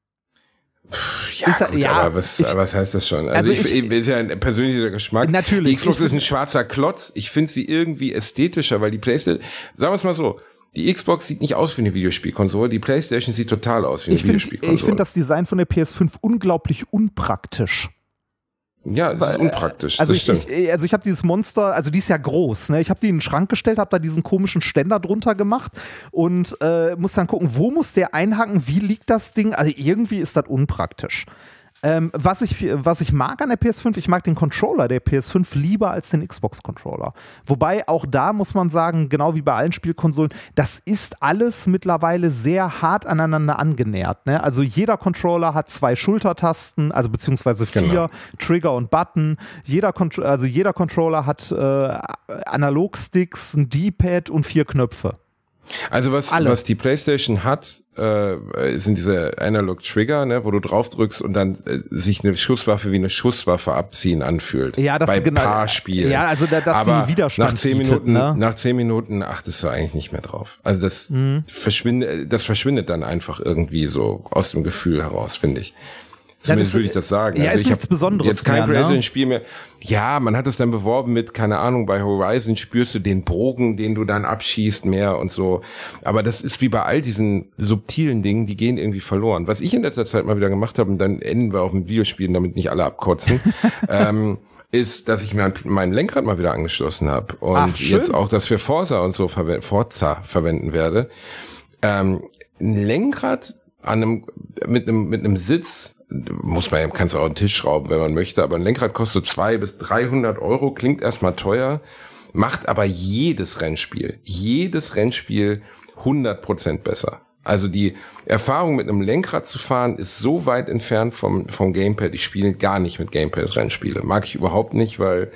Ja, gut, aber was heißt das schon? Also ist ja ein persönlicher Geschmack. Natürlich. Die Xbox ist ein schwarzer Klotz. Ich finde sie irgendwie ästhetischer, weil die PlayStation, sagen wir es mal so, die Xbox sieht nicht aus wie eine Videospielkonsole, die PlayStation sieht total aus wie eine Videospielkonsole. Ich finde das Design von der PS5 unglaublich unpraktisch. Ja, das ist unpraktisch. Also das stimmt. Ich habe dieses Monster, also die ist ja groß, ne? Ich habe die in den Schrank gestellt, habe da diesen komischen Ständer drunter gemacht und muss dann gucken, wo muss der einhaken, wie liegt das Ding? Also irgendwie ist das unpraktisch. Was ich mag an der PS5, ich mag den Controller der PS5 lieber als den Xbox-Controller. Wobei auch da muss man sagen, genau wie bei allen Spielkonsolen, das ist alles mittlerweile sehr hart aneinander angenähert. Ne? Also jeder Controller hat 2 Schultertasten, also beziehungsweise 4 Trigger und Button. Jeder Controller hat Analogsticks, ein D-Pad und 4 Knöpfe. Also was die PlayStation hat, sind diese Analog Trigger, ne, wo du drauf drückst und dann sich eine Schusswaffe wie eine Schusswaffe abziehen anführt. Ja, das bei genau. Paarspielen. Ja, also dass sie Widerstand nach 10 Minuten achtest du eigentlich nicht mehr drauf. Also das verschwindet dann einfach irgendwie so aus dem Gefühl heraus, finde ich. Zumindest würde ich das sagen. Ja, also ist nichts Besonderes jetzt kein mehr, PlayStation-Spiel mehr. Ja, man hat es dann beworben mit, keine Ahnung, bei Horizon spürst du den Bogen, den du dann abschießt mehr und so. Aber das ist wie bei all diesen subtilen Dingen, die gehen irgendwie verloren. Was ich in letzter Zeit mal wieder gemacht habe, und dann enden wir auch mit Videospielen, damit nicht alle abkotzen, ist, dass ich mir mein Lenkrad mal wieder angeschlossen habe. Und jetzt auch das für Forza und so verwenden werde. Ein Lenkrad mit einem Sitz, kannst du auch einen Tisch schrauben, wenn man möchte, aber ein Lenkrad kostet 200 bis 300 Euro, klingt erstmal teuer, macht aber jedes Rennspiel 100% besser. Also die Erfahrung mit einem Lenkrad zu fahren ist so weit entfernt vom Gamepad. Ich spiele gar nicht mit Gamepad Rennspiele. Mag ich überhaupt nicht, weil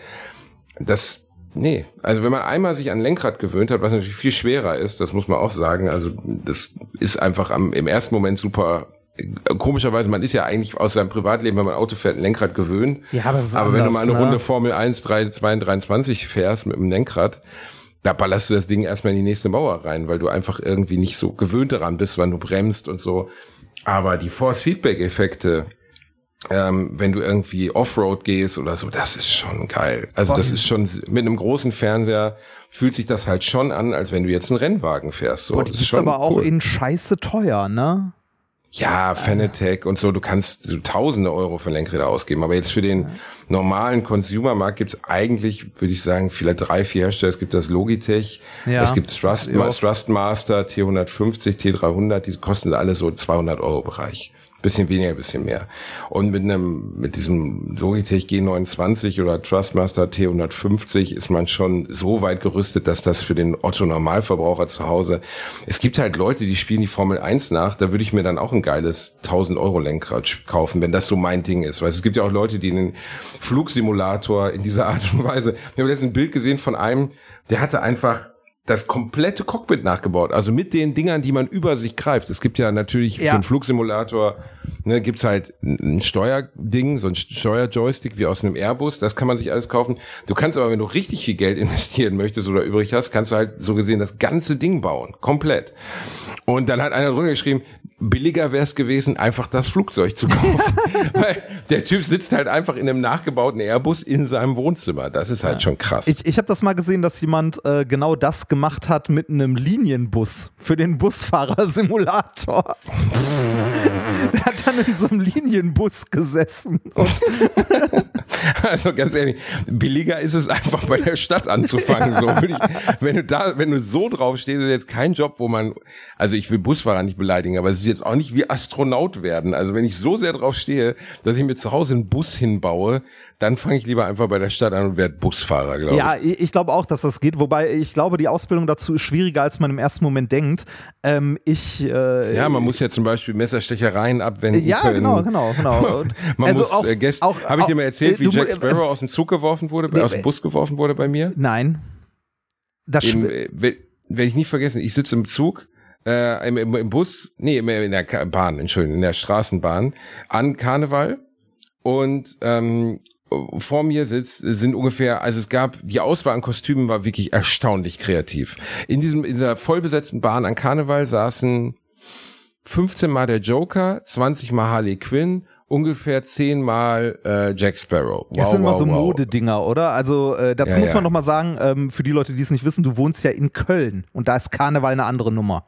also wenn man einmal sich an Lenkrad gewöhnt hat, was natürlich viel schwerer ist, das muss man auch sagen, also das ist einfach im ersten Moment super. Komischerweise, man ist ja eigentlich aus seinem Privatleben, wenn man Auto fährt, ein Lenkrad gewöhnt. Ja, aber das ist aber anders, wenn du mal eine Runde Formel 1, 23 fährst mit einem Lenkrad, da ballerst du das Ding erstmal in die nächste Mauer rein, weil du einfach irgendwie nicht so gewöhnt daran bist, wann du bremst und so. Aber die Force-Feedback-Effekte, wenn du irgendwie Offroad gehst oder so, das ist schon geil. Also das ist schon, mit einem großen Fernseher fühlt sich das halt schon an, als wenn du jetzt einen Rennwagen fährst. So. Die ist schon aber auch in scheiße teuer, ne? Ja, Fanatec und so, du kannst so tausende Euro für Lenkräder ausgeben, aber jetzt für den normalen Consumermarkt gibt's eigentlich, würde ich sagen, vielleicht 3-4 Hersteller. Es gibt das Logitech, es gibt Thrustmaster, T150, T300, die kosten alle so 200 Euro Bereich. Bisschen weniger, bisschen mehr. Und mit diesem Logitech G29 oder Thrustmaster T150 ist man schon so weit gerüstet, dass das für den Otto-Normalverbraucher zu Hause, es gibt halt Leute, die spielen die Formel 1 nach, da würde ich mir dann auch ein geiles 1000 Euro Lenkrad kaufen, wenn das so mein Ding ist. Weil es gibt ja auch Leute, die einen Flugsimulator in dieser Art und Weise, ich habe jetzt ein Bild gesehen von einem, der hatte einfach das komplette Cockpit nachgebaut, also mit den Dingern, die man über sich greift. Es gibt ja natürlich für einen Flugsimulator, ne, gibt's halt ein Steuerding, so ein Steuerjoystick wie aus einem Airbus, das kann man sich alles kaufen. Du kannst aber, wenn du richtig viel Geld investieren möchtest oder übrig hast, kannst du halt so gesehen das ganze Ding bauen, komplett. Und dann hat einer drunter geschrieben, billiger wäre es gewesen, einfach das Flugzeug zu kaufen. Weil der Typ sitzt halt einfach in einem nachgebauten Airbus in seinem Wohnzimmer. Das ist halt schon krass. Ich habe das mal gesehen, dass jemand genau das gemacht hat mit einem Linienbus für den Busfahrersimulator. Der hat dann in so einem Linienbus gesessen. Also ganz ehrlich, billiger ist es einfach bei der Stadt anzufangen. So, wenn du so drauf stehst, ist jetzt kein Job, wo man, also ich will Busfahrer nicht beleidigen, aber es ist jetzt auch nicht wie Astronaut werden. Also wenn ich so sehr drauf stehe, dass ich mir zu Hause einen Bus hinbaue, dann fange ich lieber einfach bei der Stadt an und werde Busfahrer, glaube ich. Ja, ich glaube auch, dass das geht, wobei ich glaube, die Ausbildung dazu ist schwieriger, als man im ersten Moment denkt. Man muss ja zum Beispiel Messerstechereien abwenden können. Genau. Und man muss habe ich dir mal erzählt, wie Jack Sparrow aus dem Zug geworfen wurde, aus dem Bus geworfen wurde bei mir? Nein. Werde ich nie vergessen, ich sitze im Zug, im Bus, in der Bahn, Entschuldigung, in der Straßenbahn an Karneval und vor mir sind ungefähr, also die Auswahl an Kostümen war wirklich erstaunlich kreativ. In dieser vollbesetzten Bahn an Karneval saßen 15 Mal der Joker, 20 Mal Harley Quinn, ungefähr 10 Mal Jack Sparrow. Das sind immer so Modedinger, oder? Also dazu muss man noch mal sagen, für die Leute, die es nicht wissen, du wohnst ja in Köln und da ist Karneval eine andere Nummer.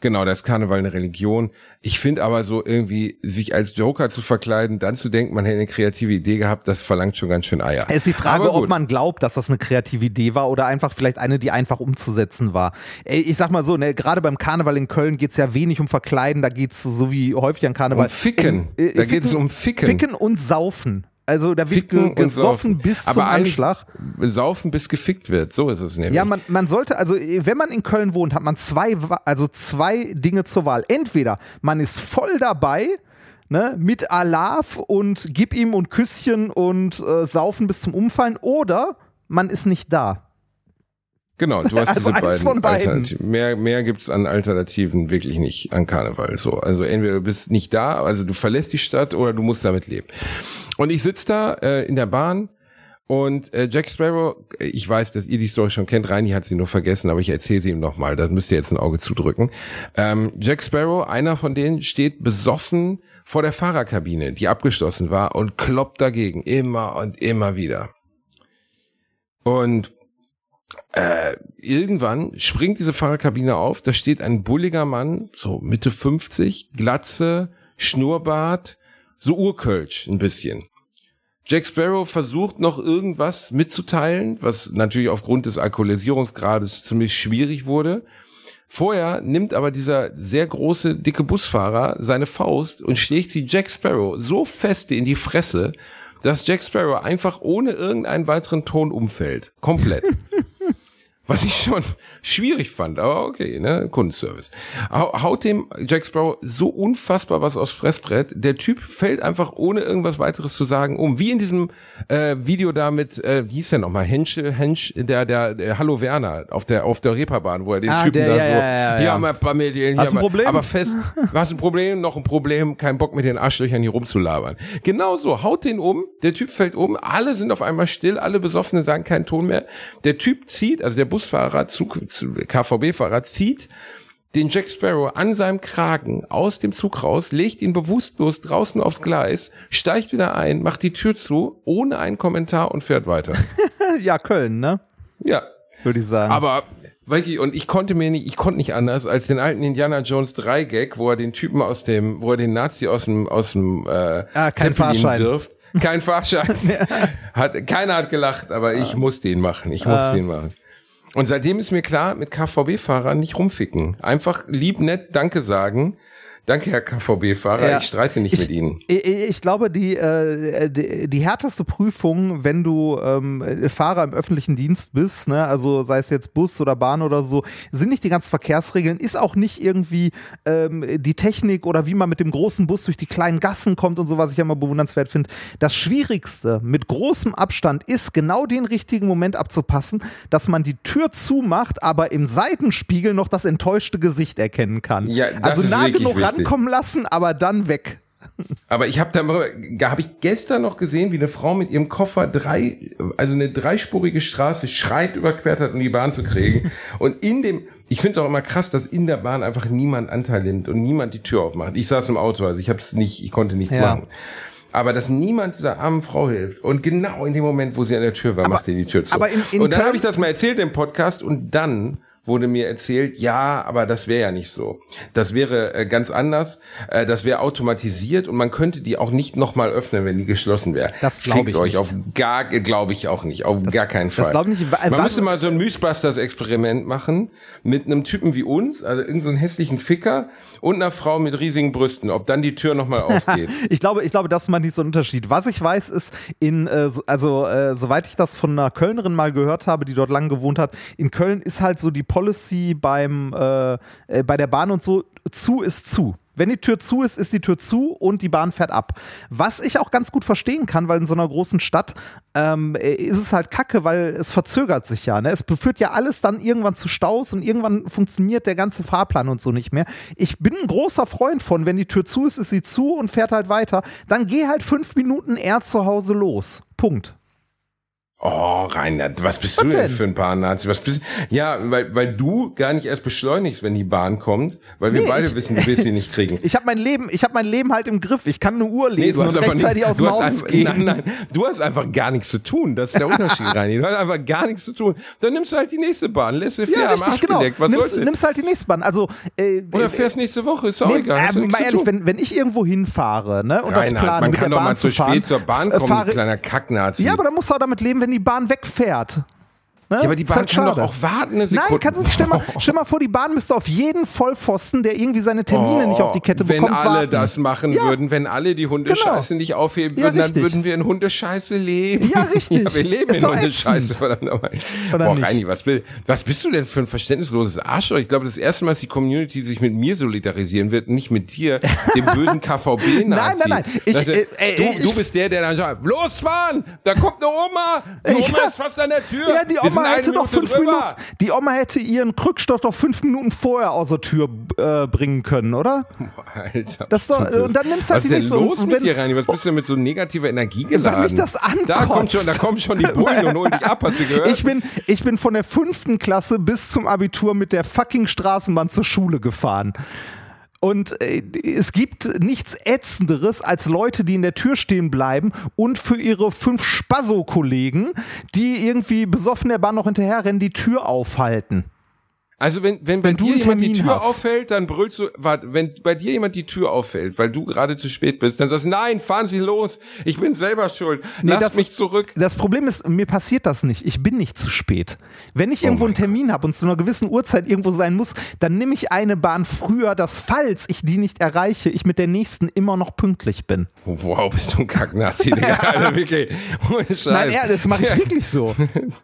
Genau, da ist Karneval eine Religion. Ich finde aber so irgendwie, sich als Joker zu verkleiden, dann zu denken, man hätte eine kreative Idee gehabt, das verlangt schon ganz schön Eier. Es ist die Frage, ob man glaubt, dass das eine kreative Idee war oder einfach vielleicht eine, die einfach umzusetzen war. Ich sag mal so, ne, gerade beim Karneval in Köln geht's ja wenig um Verkleiden, da geht's so wie häufig an Karneval. Um Ficken. Da geht es um Ficken. Ficken und Saufen. Also da wird gesoffen bis zum Anschlag. Saufen bis gefickt wird, so ist es nämlich. Ja, man sollte, also wenn man in Köln wohnt, hat man zwei Dinge zur Wahl. Entweder man ist voll dabei, ne, mit Alarv und gib ihm und Küsschen und Saufen bis zum Umfallen, oder man ist nicht da. Genau, du hast also diese beiden Alternativen. Mehr gibt's an Alternativen wirklich nicht an Karneval. So, also entweder du bist nicht da, also du verlässt die Stadt, oder du musst damit leben. Und ich sitze da in der Bahn und Jack Sparrow, ich weiß, dass ihr die Story schon kennt, Reini hat sie nur vergessen, aber ich erzähle sie ihm nochmal, da müsst ihr jetzt ein Auge zudrücken. Jack Sparrow, einer von denen, steht besoffen vor der Fahrerkabine, die abgeschlossen war, und kloppt dagegen, immer und immer wieder. Und irgendwann springt diese Fahrerkabine auf, da steht ein bulliger Mann, so Mitte 50, Glatze, Schnurrbart, so Urkölsch ein bisschen. Jack Sparrow versucht noch irgendwas mitzuteilen, was natürlich aufgrund des Alkoholisierungsgrades ziemlich schwierig wurde. Vorher nimmt aber dieser sehr große, dicke Busfahrer seine Faust und schlägt sie Jack Sparrow so fest in die Fresse, dass Jack Sparrow einfach ohne irgendeinen weiteren Ton umfällt. Komplett. Was ich schon schwierig fand, aber okay, ne, Kundenservice. Haut dem Jack Sparrow so unfassbar was aufs Fressbrett. Der Typ fällt einfach, ohne irgendwas weiteres zu sagen, um. Wie in diesem Video da mit, wie hieß der nochmal, Hensch, der Hallo Werner auf der Reeperbahn, wo er den Typen hier haben wir ein paar Medien, hast du ein Problem? Aber fest, hast ein Problem, noch ein Problem, kein Bock mit den Arschlöchern hier rumzulabern. Genau so, haut den um, der Typ fällt um, alle sind auf einmal still, alle Besoffene sagen keinen Ton mehr. Der Typ zieht, also der Busfahrer, KVB-Fahrer, zieht den Jack Sparrow an seinem Kragen aus dem Zug raus, legt ihn bewusstlos draußen aufs Gleis, steigt wieder ein, macht die Tür zu, ohne einen Kommentar und fährt weiter. Ja, Köln, ne? Ja. Würde ich sagen. Aber, wirklich, und ich konnte nicht anders als den alten Indiana Jones 3 Gag, wo er den Typen wo er den Nazi aus dem kein Fahrschein wirft. Kein Fahrschein. Keiner hat gelacht, aber ich musste ihn machen. Und seitdem ist mir klar, mit KVB-Fahrern nicht rumficken. Einfach lieb, nett, Danke sagen. Danke, Herr KVB-Fahrer, ja. Ich streite nicht mit Ihnen. Ich glaube, die härteste Prüfung, wenn du Fahrer im öffentlichen Dienst bist, ne, also sei es jetzt Bus oder Bahn oder so, sind nicht die ganzen Verkehrsregeln, ist auch nicht irgendwie die Technik oder wie man mit dem großen Bus durch die kleinen Gassen kommt und so, was ich ja immer bewundernswert finde. Das Schwierigste mit großem Abstand ist, genau den richtigen Moment abzupassen, dass man die Tür zumacht, aber im Seitenspiegel noch das enttäuschte Gesicht erkeinen kann. Ja, das also ist nah genug wichtig. Rankommen lassen, aber dann weg. Aber ich habe gestern noch gesehen, wie eine Frau mit ihrem Koffer eine dreispurige Straße schreit überquert hat, um die Bahn zu kriegen. Und ich finde es auch immer krass, dass in der Bahn einfach niemand Anteil nimmt und niemand die Tür aufmacht. Ich saß im Auto, also ich konnte nichts machen. Aber dass niemand dieser armen Frau hilft. Und genau in dem Moment, wo sie an der Tür war, macht ihr die Tür zu. Aber und dann habe ich das mal erzählt im Podcast, und dann wurde mir erzählt, ja, aber das wäre ja nicht so. Das wäre ganz anders. Das wäre automatisiert und man könnte die auch nicht nochmal öffnen, wenn die geschlossen wäre. Das glaube ich nicht. Glaube ich auch nicht. Auf gar keinen Fall. Das glaube ich nicht. Man müsste mal so ein Mythbusters-Experiment machen mit einem Typen wie uns, also irgend so einen hässlichen Ficker und einer Frau mit riesigen Brüsten, ob dann die Tür nochmal aufgeht. Ich glaube, das ist mal nicht so ein Unterschied. Was ich weiß, ist, soweit ich das von einer Kölnerin mal gehört habe, die dort lang gewohnt hat, in Köln ist halt so die Policy bei der Bahn und so, zu ist zu. Wenn die Tür zu ist, ist die Tür zu und die Bahn fährt ab. Was ich auch ganz gut verstehen kann, weil in so einer großen Stadt ist es halt kacke, weil es verzögert sich ja. Ne? Es führt ja alles dann irgendwann zu Staus und irgendwann funktioniert der ganze Fahrplan und so nicht mehr. Ich bin ein großer Freund von, wenn die Tür zu ist sie zu und fährt halt weiter. Dann geh halt 5 Minuten eher zu Hause los. Punkt. Oh, Reinhard, was bist du denn für ein Bahn-Nazi? Ja, weil du gar nicht erst beschleunigst, wenn die Bahn kommt, weil wir beide wissen, du willst sie nicht kriegen. Ich habe mein Leben halt im Griff. Ich kann eine Uhr lesen und rechtzeitig aus dem Haus gehen. Nein, du hast einfach gar nichts zu tun. Das ist der Unterschied, Reinhard. Du hast einfach gar nichts zu tun. Dann nimmst du halt die nächste Bahn, lässt dir fair am Arsch bedeckt. Was soll's denn? Nimmst halt die nächste Bahn. Also, oder fährst nächste Woche, ist auch egal. Mal ehrlich, wenn ich irgendwo hinfahre, ne, und Reinhard, das plane, man mit kann der doch Bahn mal zu spät zur Bahn kommen, du kleiner Kacknazi. Ja, aber dann musst du auch damit leben, wenn die Bahn wegfährt. Ne? Ja, aber die Bahn kann doch auch warten eine Sekunde. Nein, kannst du nicht. Stell mal vor, die Bahn müsste auf jeden Vollpfosten, der irgendwie seine Termine nicht auf die Kette bekommt, wenn alle warten. das machen würden, wenn alle die Hundescheiße nicht aufheben würden, dann würden wir in Hundescheiße leben. Ja, richtig. Ja, wir leben in Hundescheiße, verdammt nochmal. Boah, Reini, was bist du denn für ein verständnisloses Arschloch? Ich glaube, das erste Mal, dass die Community sich mit mir solidarisieren wird, nicht mit dir, dem bösen KVB-Nazi. Nein. Du bist der dann sagt, losfahren, da kommt eine Oma. Die Oma ist fast an der Tür. Ja, die Oma hätte doch 5 Minuten. Die Oma hätte ihren Krückstock doch 5 Minuten vorher aus der Tür bringen können, oder? Alter. Das doch, und dann nimmst du halt was ist denn los mit dir, Reini? Was bist du denn mit so negativer Energie geladen? Weil mich das ankotzt. Da kommen schon die Bullen und holen dich ab, hast du gehört? Ich bin von der 5. Klasse bis zum Abitur mit der fucking Straßenbahn zur Schule gefahren. Und es gibt nichts Ätzenderes als Leute, die in der Tür stehen bleiben und für ihre 5 Spasso-Kollegen, die irgendwie besoffen der Bahn noch hinterherrennen, die Tür aufhalten. Also wenn bei dir jemand die Tür auffällt, dann brüllst du, wenn bei dir jemand die Tür auffällt, weil du gerade zu spät bist, dann sagst du, nein, fahren Sie los, ich bin selber schuld, lass mich zurück. Das Problem ist, mir passiert das nicht, ich bin nicht zu spät. Wenn ich irgendwo einen Termin habe und zu einer gewissen Uhrzeit irgendwo sein muss, dann nehme ich eine Bahn früher, dass falls ich die nicht erreiche, ich mit der nächsten immer noch pünktlich bin. Wow, bist du ein Kacknazi, Digga, Alter, wirklich. Nein, das mache ich wirklich so.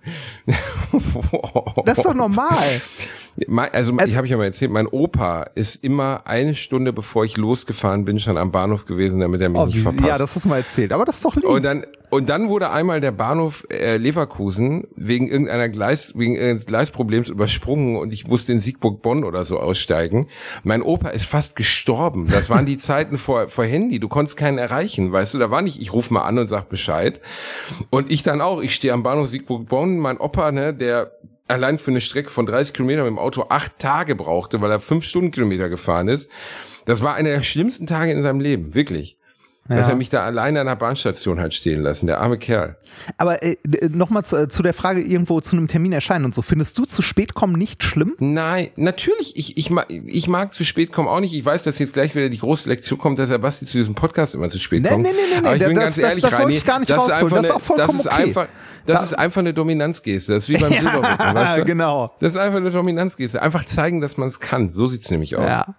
Das ist doch normal. Also ich habe ja mal erzählt, mein Opa ist immer 1 Stunde bevor ich losgefahren bin, schon am Bahnhof gewesen, damit er mich nicht verpasst. Ja, das hast du mal erzählt, aber das ist doch lieb. Und dann wurde einmal der Bahnhof Leverkusen wegen eines Gleisproblems übersprungen und ich musste in Siegburg-Bonn oder so aussteigen. Mein Opa ist fast gestorben. Das waren die Zeiten vor Handy. Du konntest keinen erreichen, weißt du. Da war nicht, ich rufe mal an und sag Bescheid. Und ich dann auch. Ich stehe am Bahnhof Siegburg-Bonn. Mein Opa, ne, der allein für eine Strecke von 30 Kilometern mit dem Auto 8 Tage brauchte, weil er 5 Stundenkilometer gefahren ist. Das war einer der schlimmsten Tage in seinem Leben, wirklich. Dass er mich da alleine an der Bahnstation hat stehen lassen, der arme Kerl. Aber nochmal zu der Frage, irgendwo zu einem Termin erscheinen und so. Findest du zu spät kommen nicht schlimm? Nein, natürlich. Ich mag zu spät kommen auch nicht. Ich weiß, dass jetzt gleich wieder die große Lektion kommt, dass der Basti zu diesem Podcast immer zu spät kommt. Nee. Aber ich bin ganz ehrlich, das wollte ich gar nicht rausholen. Das ist auch vollkommen okay. Das ist einfach eine Dominanzgeste. Das ist wie beim Silberrücken, weißt du? Genau. Das ist einfach eine Dominanzgeste. Einfach zeigen, dass man es kann. So sieht's nämlich aus. Ja.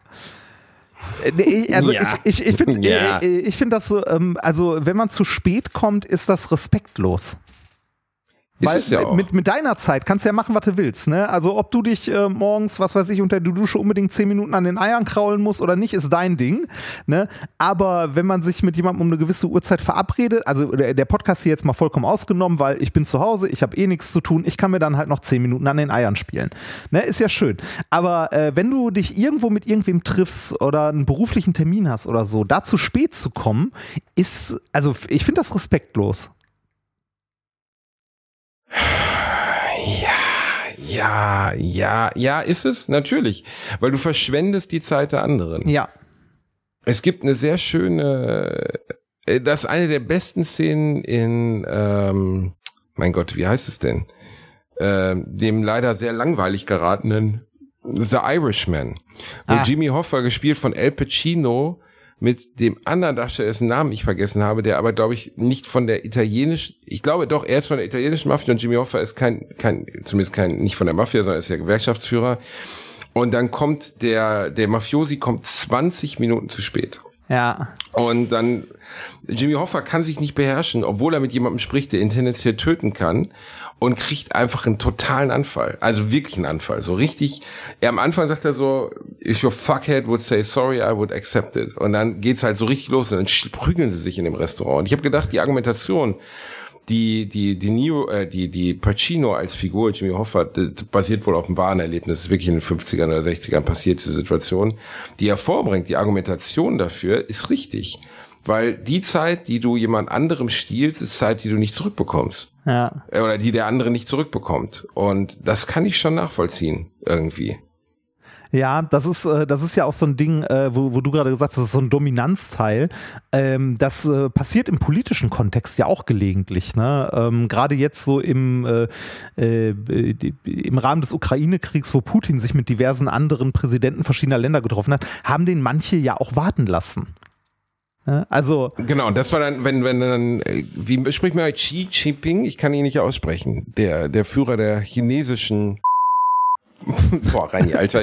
Ich finde das so, also wenn man zu spät kommt, ist das respektlos. Weil ist es ja auch. Mit deiner Zeit kannst du ja machen, was du willst. Ne? Also ob du dich morgens, was weiß ich, unter der Dusche unbedingt 10 Minuten an den Eiern kraulen musst oder nicht, ist dein Ding. Ne? Aber wenn man sich mit jemandem um eine gewisse Uhrzeit verabredet, also der Podcast hier jetzt mal vollkommen ausgenommen, weil ich bin zu Hause, ich habe eh nichts zu tun, ich kann mir dann halt noch 10 Minuten an den Eiern spielen. Ne? Ist ja schön. Aber wenn du dich irgendwo mit irgendwem triffst oder einen beruflichen Termin hast oder so, da zu spät zu kommen, ist, also ich finde das respektlos. Ja, ist es, natürlich. Weil du verschwendest die Zeit der anderen. Ja. Es gibt eine sehr schöne, das ist eine der besten Szenen in, mein Gott, wie heißt es denn? Dem leider sehr langweilig geratenen The Irishman. Wo Jimmy Hoffa, gespielt von Al Pacino, mit dem anderen Darsteller, dessen Namen ich vergessen habe, der aber, glaube ich, nicht von der italienischen, ich glaube doch, er ist von der italienischen Mafia und Jimmy Hoffa ist nicht von der Mafia, sondern ist ja Gewerkschaftsführer. Und dann kommt der Mafiosi kommt 20 Minuten zu spät. Ja. Und dann, Jimmy Hoffa kann sich nicht beherrschen, obwohl er mit jemandem spricht, der ihn tendenziell töten kann, und kriegt einfach einen totalen Anfall. Also wirklich einen Anfall. So richtig, am Anfang sagt er so, if your fuckhead would say sorry, I would accept it. Und dann geht's halt so richtig los und dann prügeln sie sich in dem Restaurant. Und ich habe gedacht, die Argumentation, die Pacino als Figur, Jimmy Hoffa, basiert wohl auf einem wahren Erlebnis. Das ist wirklich in den 50ern oder 60ern passiert, diese Situation, die er vorbringt. Die Argumentation dafür ist richtig. Weil die Zeit, die du jemand anderem stiehlst, ist Zeit, die du nicht zurückbekommst. Ja. Oder die der andere nicht zurückbekommt. Und das kann ich schon nachvollziehen, irgendwie. Ja, das ist ja auch so ein Ding, wo du gerade gesagt hast, das ist so ein Dominanzteil. Das passiert im politischen Kontext ja auch gelegentlich. Ne? Gerade jetzt so im Rahmen des Ukraine-Kriegs, wo Putin sich mit diversen anderen Präsidenten verschiedener Länder getroffen hat, haben den manche ja auch warten lassen. Also genau, das war dann, wenn dann, wie spricht man Xi Jinping? Ich kann ihn nicht aussprechen. Der Führer der chinesischen. Boah, Reini, Alter,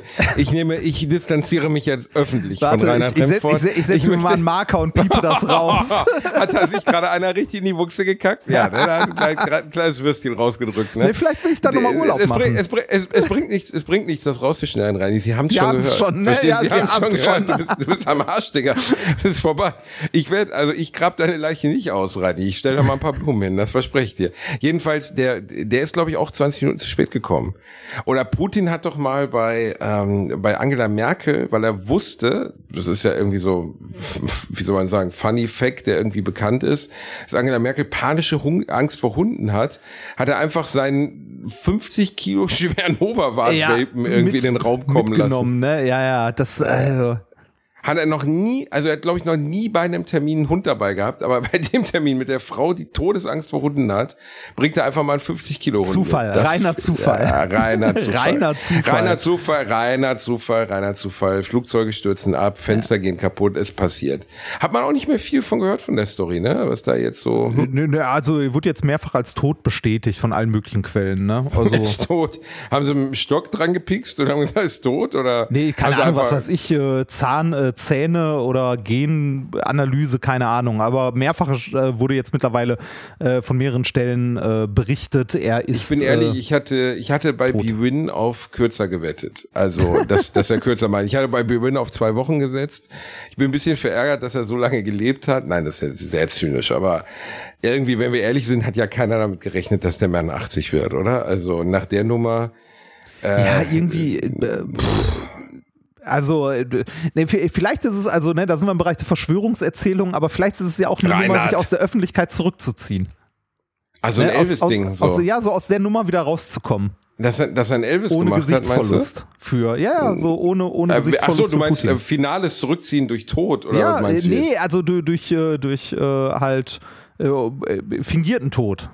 ich distanziere mich jetzt öffentlich von Rainer Remford. Ich setze mir mal einen Marker und piepe das raus. Hat da sich gerade einer richtig in die Buchse gekackt? Ja, da hat ein kleines Würstchen rausgedrückt. Ne? Nee, vielleicht will ich da nochmal Urlaub machen. Es bringt nichts, das rauszuschneiden, Reini. Sie haben es schon gehört. Schon, ne? Verstehst? Ja, Sie haben schon gehört. Du bist am Arsch, Digga. Das ist vorbei. Ich grab deine Leiche nicht aus, Reini. Ich stelle da mal ein paar Blumen hin, das verspreche ich dir. Jedenfalls, der ist, glaube ich, auch 20 Minuten zu spät gekommen. Oder Putin hat doch mal bei Angela Merkel, weil er wusste, das ist ja irgendwie so, wie soll man sagen, Funny Fact, der irgendwie bekannt ist, dass Angela Merkel panische Angst vor Hunden hat er einfach seinen 50 Kilo schweren Oberwart-Welpen irgendwie in den Raum kommen lassen. Ne? Ja, das, also. Hat er noch nie, also er hat, glaube ich, noch nie bei einem Termin einen Hund dabei gehabt, aber bei dem Termin mit der Frau, die Todesangst vor Hunden hat, bringt er einfach mal einen 50 Kilo Hund. Zufall, reiner Zufall. Ja, reiner Zufall. Reiner Zufall. Flugzeuge stürzen ab, Fenster gehen kaputt, es passiert. Hat man auch nicht mehr viel von gehört von der Story, ne? Was da jetzt so. Also wird jetzt mehrfach als tot bestätigt von allen möglichen Quellen, ne? Also ist tot. Haben sie mit dem Stock dran gepikst und haben gesagt, er ist tot? Oder? Nee, keine Ahnung, was weiß ich, Zähne oder Genanalyse, keine Ahnung. Aber mehrfach wurde jetzt mittlerweile von mehreren Stellen berichtet. Er ist. Ich bin ehrlich, ich hatte bei Bwin auf kürzer gewettet. Also, dass er kürzer meint. Ich hatte bei Bwin auf 2 Wochen gesetzt. Ich bin ein bisschen verärgert, dass er so lange gelebt hat. Nein, das ist sehr zynisch. Aber irgendwie, wenn wir ehrlich sind, hat ja keiner damit gerechnet, dass der Mann 80 wird, oder? Also, nach der Nummer. Ja, irgendwie. Also, vielleicht ist es also, ne, da sind wir im Bereich der Verschwörungserzählungen, aber vielleicht ist es ja auch eine Nummer, sich aus der Öffentlichkeit zurückzuziehen. Also ein Elvis-Ding. So aus der Nummer wieder rauszukommen. Dass er ein Elvis ohne gemacht hat, meinst du? Für, so ohne Gesichtsverlust. Achso, du meinst finales Zurückziehen durch Tod, oder was meinst du jetzt? Nee, also durch fingierten Tod.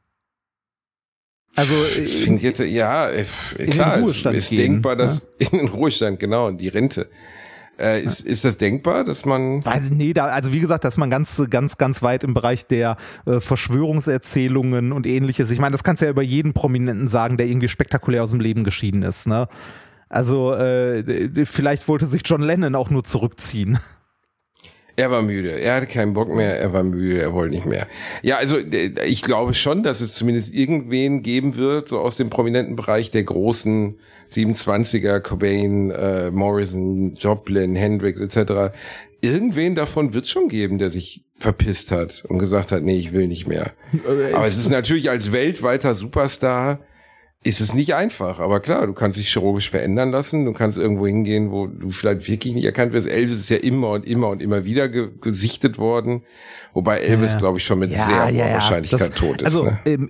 Also es fingierte, ja, klar, ist denkbar, dass in den Ruhestand, genau, in die Rente. Ist das denkbar, dass man? Weiß nicht, also wie gesagt, dass man ganz weit im Bereich der Verschwörungserzählungen und ähnliches. Ich meine, das kannst du ja über jeden Prominenten sagen, der irgendwie spektakulär aus dem Leben geschieden ist, ne? Also vielleicht wollte sich John Lennon auch nur zurückziehen. Er war müde, er hatte keinen Bock mehr, er war müde, er wollte nicht mehr. Ja, also ich glaube schon, dass es zumindest irgendwen geben wird, so aus dem prominenten Bereich der großen 27er, Cobain, Morrison, Joplin, Hendrix etc. Irgendwen davon wird es schon geben, der sich verpisst hat und gesagt hat, nee, ich will nicht mehr. Aber es ist natürlich als weltweiter Superstar ist es nicht einfach, aber klar, du kannst dich chirurgisch verändern lassen, du kannst irgendwo hingehen, wo du vielleicht wirklich nicht erkannt wirst. Elvis ist ja immer und immer wieder gesichtet worden, wobei Elvis, glaube ich, schon mit sehr hoher Wahrscheinlichkeit tot ist. Also ne?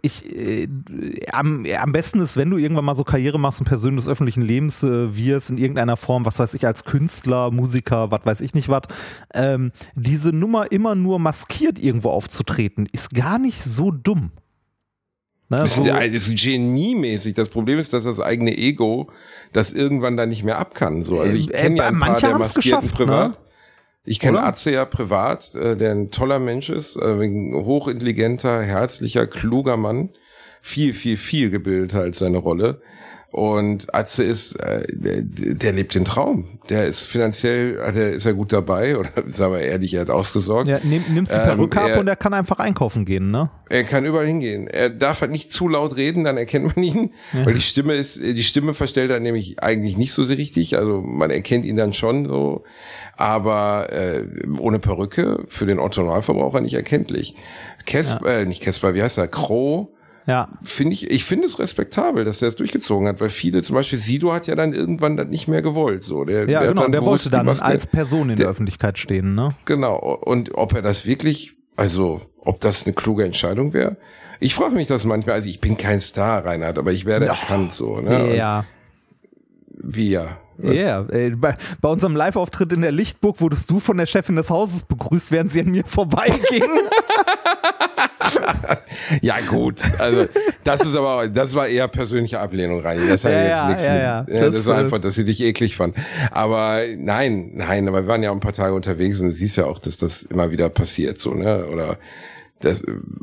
Am besten ist, wenn du irgendwann mal so Karriere machst und Person des öffentlichen Lebens wirst, in irgendeiner Form, was weiß ich, als Künstler, Musiker, was weiß ich nicht was, diese Nummer immer nur maskiert irgendwo aufzutreten, ist gar nicht so dumm. Ne, das ist geniemäßig. Das Problem ist, dass das eigene Ego das irgendwann dann nicht mehr ab kann. So, also ich kenne ja ein paar der Maskierten privat. Ne? Ich kenne Atze ja privat, der ein toller Mensch ist, ein hochintelligenter, herzlicher, kluger Mann. Viel gebildeter als seine Rolle. Und Atze ist, der lebt den Traum. Der ist finanziell, ist er gut dabei, oder sagen wir ehrlich, er hat ausgesorgt. Ja, nimmst die Perücke ab und er kann einfach einkaufen gehen, ne? Er kann überall hingehen. Er darf halt nicht zu laut reden, dann erkennt man ihn, weil die Stimme verstellt er nämlich eigentlich nicht so sehr richtig, also man erkennt ihn dann schon so, aber ohne Perücke für den Otto-Normalverbraucher nicht erkenntlich. Nicht Casper, wie heißt er? Crow Ja. Ich finde es respektabel, dass der es durchgezogen hat, weil viele, zum Beispiel Sido hat ja dann irgendwann das nicht mehr gewollt. So. Der wollte dann als Person in der Öffentlichkeit stehen, ne? Genau. Und ob er das wirklich, also ob das eine kluge Entscheidung wäre? Ich frage mich das manchmal, also ich bin kein Star, Reinhard, aber ich werde erkannt so. Ne? Ja. Wie ja? Ja, bei unserem Live-Auftritt in der Lichtburg wurdest du von der Chefin des Hauses begrüßt, während sie an mir vorbeiging. Ja gut, also das war eher persönliche Ablehnung, rein. Das hat jetzt nichts mit. Das war einfach, dass sie dich eklig fand. Aber nein, aber wir waren ja auch ein paar Tage unterwegs und du siehst ja auch, dass das immer wieder passiert, so, ne? Oder das,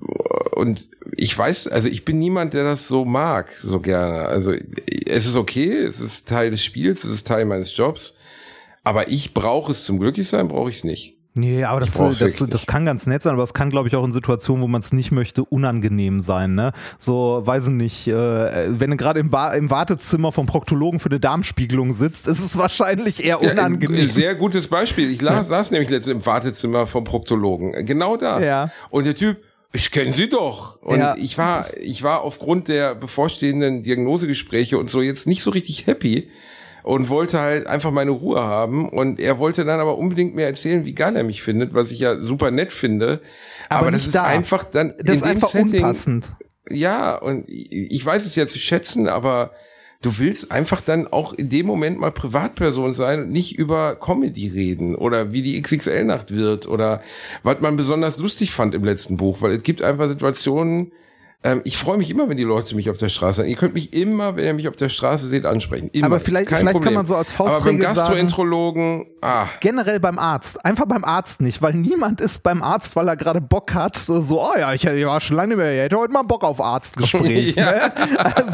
und ich weiß, also ich bin niemand, der das so mag, so gerne. Also es ist okay, es ist Teil des Spiels, es ist Teil meines Jobs, aber ich brauche es zum Glücklichsein, brauche ich es nicht. Nee, aber das kann ganz nett sein, aber es kann, glaube ich, auch in Situationen, wo man es nicht möchte, unangenehm sein, ne? So, weiß ich nicht, wenn du gerade im Wartezimmer vom Proktologen für eine Darmspiegelung sitzt, ist es wahrscheinlich eher unangenehm. Ja, sehr gutes Beispiel. Ich saß nämlich letztens im Wartezimmer vom Proktologen. Genau da. Ja. Und der Typ, ich kenne Sie doch. Und ich war aufgrund der bevorstehenden Diagnosegespräche und so jetzt nicht so richtig happy. Und wollte halt einfach meine Ruhe haben. Und er wollte dann aber unbedingt mir erzählen, wie geil er mich findet, was ich ja super nett finde. Aber das ist einfach dann das ist einfach Setting, unpassend. Ja, und ich weiß es ja zu schätzen, aber du willst einfach dann auch in dem Moment mal Privatperson sein und nicht über Comedy reden oder wie die XXL-Nacht wird oder was man besonders lustig fand im letzten Buch. Weil es gibt einfach Situationen, ich freue mich immer, wenn die Leute mich auf der Straße sehen. Ihr könnt mich immer, wenn ihr mich auf der Straße seht, ansprechen. Immer. Aber vielleicht kann man so als Faustregel aber beim Gastroenterologen, generell beim Arzt. Einfach beim Arzt nicht, weil niemand ist beim Arzt, weil er gerade Bock hat, so, ich war schon lange nicht mehr, ich hätte heute mal Bock auf Arztgespräch. Ja. Ne?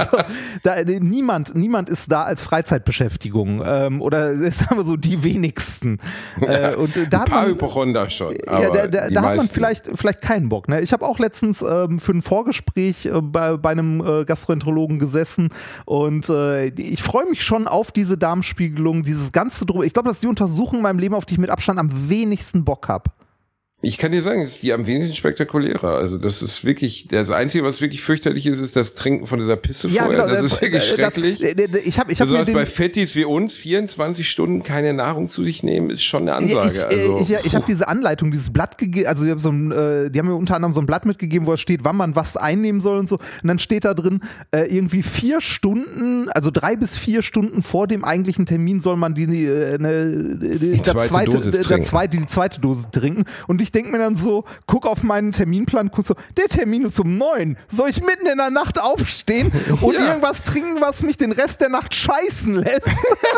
Also niemand ist da als Freizeitbeschäftigung oder sagen wir so, die wenigsten. Und da ein paar Hypochonder schon. Aber da hat man vielleicht keinen Bock. Ne? Ich habe auch letztens für ein Vorgespräch bei einem Gastroenterologen gesessen und ich freue mich schon auf diese Darmspiegelung, dieses ganze Drum. Ich glaube, das ist die Untersuchung in meinem Leben, auf die ich mit Abstand am wenigsten Bock habe. Ich kann dir sagen, es ist die am wenigsten spektakulärer. Also das ist wirklich, das Einzige, was wirklich fürchterlich ist das Trinken von dieser Pisse vorher. Genau, das ist wirklich schrecklich. Ich hab also bei Fettis wie uns 24 Stunden keine Nahrung zu sich nehmen, ist schon eine Ansage. Ich habe diese Anleitung, dieses Blatt gegeben, also die haben mir unter anderem so ein Blatt mitgegeben, wo steht, wann man was einnehmen soll und so. Und dann steht da drin, irgendwie 4 Stunden, also 3 bis 4 Stunden vor dem eigentlichen Termin soll man die zweite Dose trinken. Und ich denke mir dann so, guck auf meinen Terminplan, guck so, der Termin ist um 9. Soll ich mitten in der Nacht aufstehen und irgendwas trinken, was mich den Rest der Nacht scheißen lässt?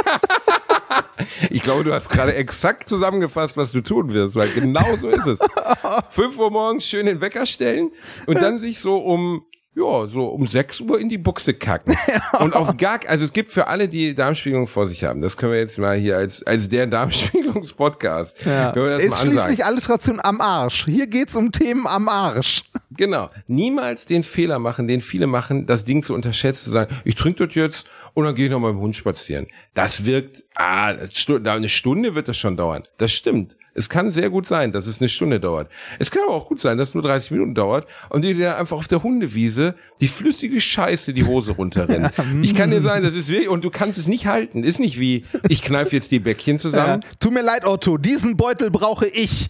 Ich glaube, du hast gerade exakt zusammengefasst, was du tun wirst, weil genau so ist es. 5 Uhr morgens schön den Wecker stellen und dann sich so um 6 Uhr in die Buchse kacken. Und also es gibt für alle, die Darmspiegelung vor sich haben, das können wir jetzt mal hier als der Darmspiegelungspodcast. Ja. Ist schließlich Alliteration am Arsch. Hier geht's um Themen am Arsch. Genau. Niemals den Fehler machen, den viele machen, das Ding zu unterschätzen, zu sagen, ich trinke das jetzt und dann gehe ich noch mal mit dem Hund spazieren. Das wirkt, eine Stunde wird das schon dauern. Das stimmt. Es kann sehr gut sein, dass es eine Stunde dauert. Es kann aber auch gut sein, dass es nur 30 Minuten dauert und dir dann einfach auf der Hundewiese die flüssige Scheiße die Hose runterrennt. Ich kann dir sagen, das ist wirklich, und du kannst es nicht halten. Ist nicht wie, ich kneife jetzt die Bäckchen zusammen. Tut mir leid, Otto, diesen Beutel brauche ich.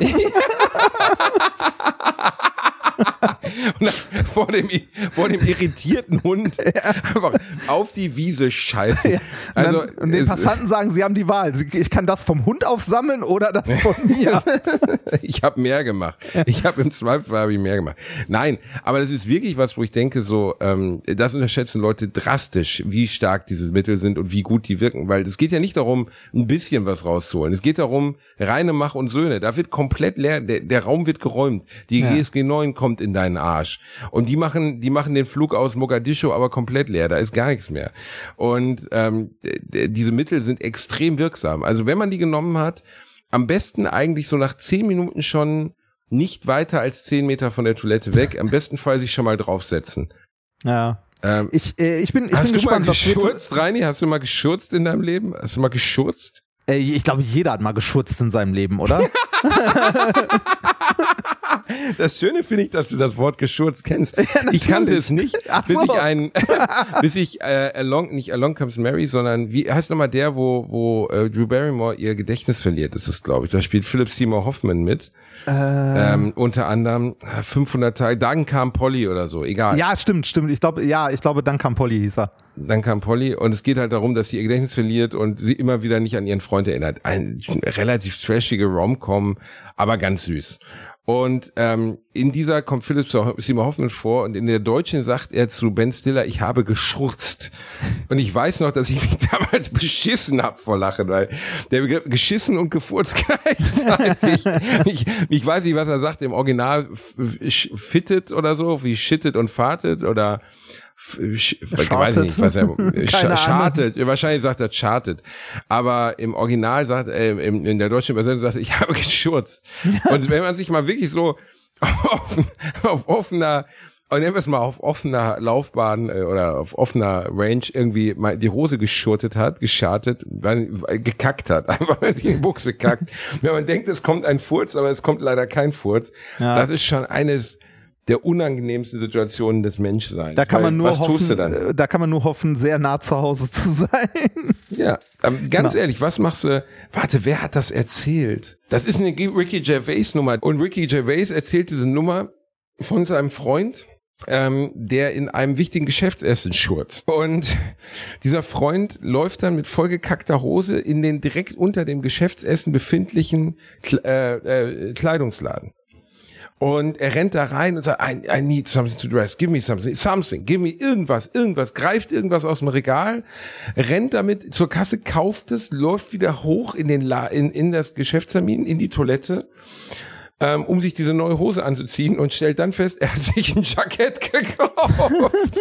Und vor dem irritierten Hund einfach auf die Wiese scheißen. Also, und den Passanten sagen, sie haben die Wahl. Ich kann das vom Hund aufsammeln oder das von mir. Ich habe mehr gemacht. Im Zweifel mehr gemacht. Nein, aber das ist wirklich was, wo ich denke, so, das unterschätzen Leute drastisch, wie stark diese Mittel sind und wie gut die wirken. Weil es geht ja nicht darum, ein bisschen was rauszuholen. Es geht darum, reine Mach und Söhne. Da wird komplett leer, der Raum wird geräumt. Die GSG 9 kommt in deinen Arsch. Und die machen den Flug aus Mogadischu aber komplett leer. Da ist gar nichts mehr. Und diese Mittel sind extrem wirksam. Also wenn man die genommen hat, am besten eigentlich so nach 10 Minuten schon nicht weiter als 10 Meter von der Toilette weg. Am besten Fall sich schon mal draufsetzen. Ja. Ich bin gespannt. Hast du mal geschurzt, Reini? Hast du mal geschurzt in deinem Leben? Hast du mal geschurzt? Ich glaube, jeder hat mal geschurzt in seinem Leben, oder? Das Schöne finde ich, dass du das Wort geschurzt kennst. Ja, ich kannte es nicht, bis ich nicht Along Comes Mary, sondern wie heißt nochmal der, wo Drew Barrymore ihr Gedächtnis verliert, ist es, glaube ich. Da spielt Philip Seymour Hoffman mit. Unter anderem 500 Tage, dann kam Polly oder so, egal. Ja, stimmt. Ich glaube, dann kam Polly, hieß er. Dann kam Polly und es geht halt darum, dass sie ihr Gedächtnis verliert und sie immer wieder nicht an ihren Freund erinnert. Ein relativ trashige Rom-Com, aber ganz süß. Und in dieser kommt Philip Seymour Hoffman vor und in der Deutschen sagt er zu Ben Stiller, ich habe geschurzt. Und ich weiß noch, dass ich mich damals beschissen habe vor Lachen, weil der Begriff geschissen und gefurzt gleichzeitig. Ich weiß nicht, was er sagt im Original, fittet oder so, wie shittet und fartet oder weiß ich nicht, was er chartet. Wahrscheinlich sagt er chartet. Aber im Original sagt in der deutschen Übersetzung sagt er, ich habe geschurzt. Und wenn man sich mal wirklich so auf offener, nennen wir es mal auf offener Laufbahn oder auf offener Range irgendwie mal die Hose geschurtet hat, geschartet, gekackt hat, einfach wenn sich in die Buchse kackt. Wenn man denkt, es kommt ein Furz, aber es kommt leider kein Furz. Ja. Das ist schon eines der unangenehmsten Situationen des Menschseins. Da kann man nur hoffen, da kann man nur hoffen, sehr nah zu Hause zu sein. Ja, ganz ehrlich, was machst du? Warte, wer hat das erzählt? Das ist eine Ricky Gervais Nummer. Und Ricky Gervais erzählt diese Nummer von seinem Freund, der in einem wichtigen Geschäftsessen schurzt. Und dieser Freund läuft dann mit vollgekackter Hose in den direkt unter dem Geschäftsessen befindlichen Kleidungsladen. Und er rennt da rein und sagt, I need something to dress, give me something, give me irgendwas, greift irgendwas aus dem Regal, rennt damit zur Kasse, kauft es, läuft wieder hoch in das Geschäftstermin, in die Toilette, um sich diese neue Hose anzuziehen und stellt dann fest, er hat sich ein Jackett gekauft.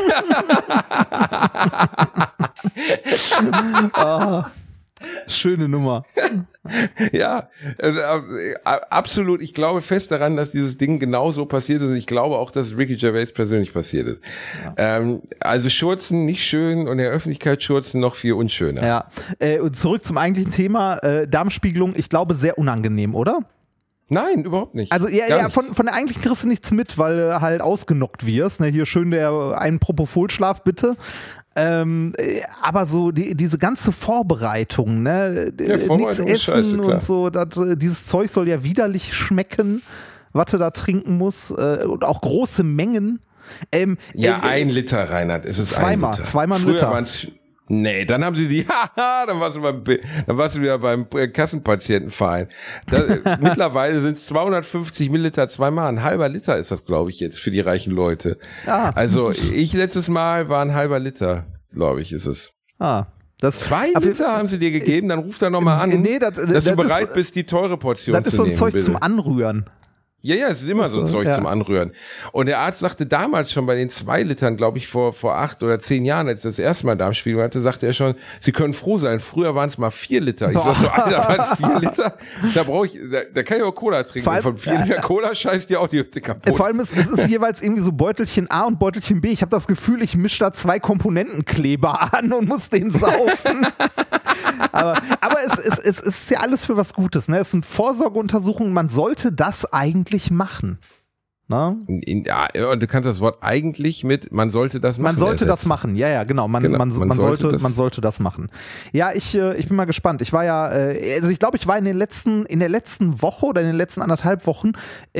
Schöne Nummer. Ja, also, absolut. Ich glaube fest daran, dass dieses Ding genauso passiert ist. Und ich glaube auch, dass Ricky Gervais persönlich passiert ist. Ja. Also Schurzen nicht schön und in der Öffentlichkeit Schurzen noch viel unschöner. Ja. Und zurück zum eigentlichen Thema. Darmspiegelung, ich glaube, sehr unangenehm, oder? Nein, überhaupt nicht. Also von der eigentlichen kriegst du nichts mit, weil du halt ausgenockt wirst. Ne? Hier schön einen Propofol-Schlaf bitte. Aber so diese ganze Vorbereitung, ne? Nichts essen Scheiße, und so, dieses Zeug soll ja widerlich schmecken, was du da trinken musst, und auch große Mengen. 1 Liter, Reinhard, es ist zweimal ein Liter. Nee, dann haben sie dann warst du wieder beim Kassenpatientenverein. Mittlerweile sind es 250 Milliliter, zweimal ein halber Liter ist das, glaube ich, jetzt für die reichen Leute. Also ich letztes Mal war ein halber Liter, glaube ich, ist es. 2 Liter haben sie dir gegeben, dann ruf da nochmal an, dass du bereit bist, die teure Portion zu nehmen. Das ist so ein Zeug bitte. Zum Anrühren. Ja, es ist immer so ein Zeug zum Anrühren. Und der Arzt sagte damals schon bei den 2 Litern, glaube ich, vor 8 oder 10 Jahren, als ich das erste Mal Darmspiegelung hatte, sagte er schon, Sie können froh sein. Früher waren es mal 4 Liter. Ich sag so, Alter, waren es 4 Liter? Da kann ich auch Cola trinken. Und von 4 Liter Cola scheißt dir auch die Hütte kaputt. Vor allem, es ist jeweils irgendwie so Beutelchen A und Beutelchen B. Ich habe das Gefühl, ich mische da 2 Komponentenkleber an und muss den saufen. aber es ist ja alles für was Gutes. Ne? Es sind Vorsorgeuntersuchungen. Man sollte das eigentlich machen. Na? Und du kannst das Wort eigentlich mit, man sollte das machen. Man sollte das machen, ja, genau. Man sollte das machen. Ja, ich bin mal gespannt. Ich war ja, also ich glaube, ich war in der letzten Woche oder in den letzten 1,5 Wochen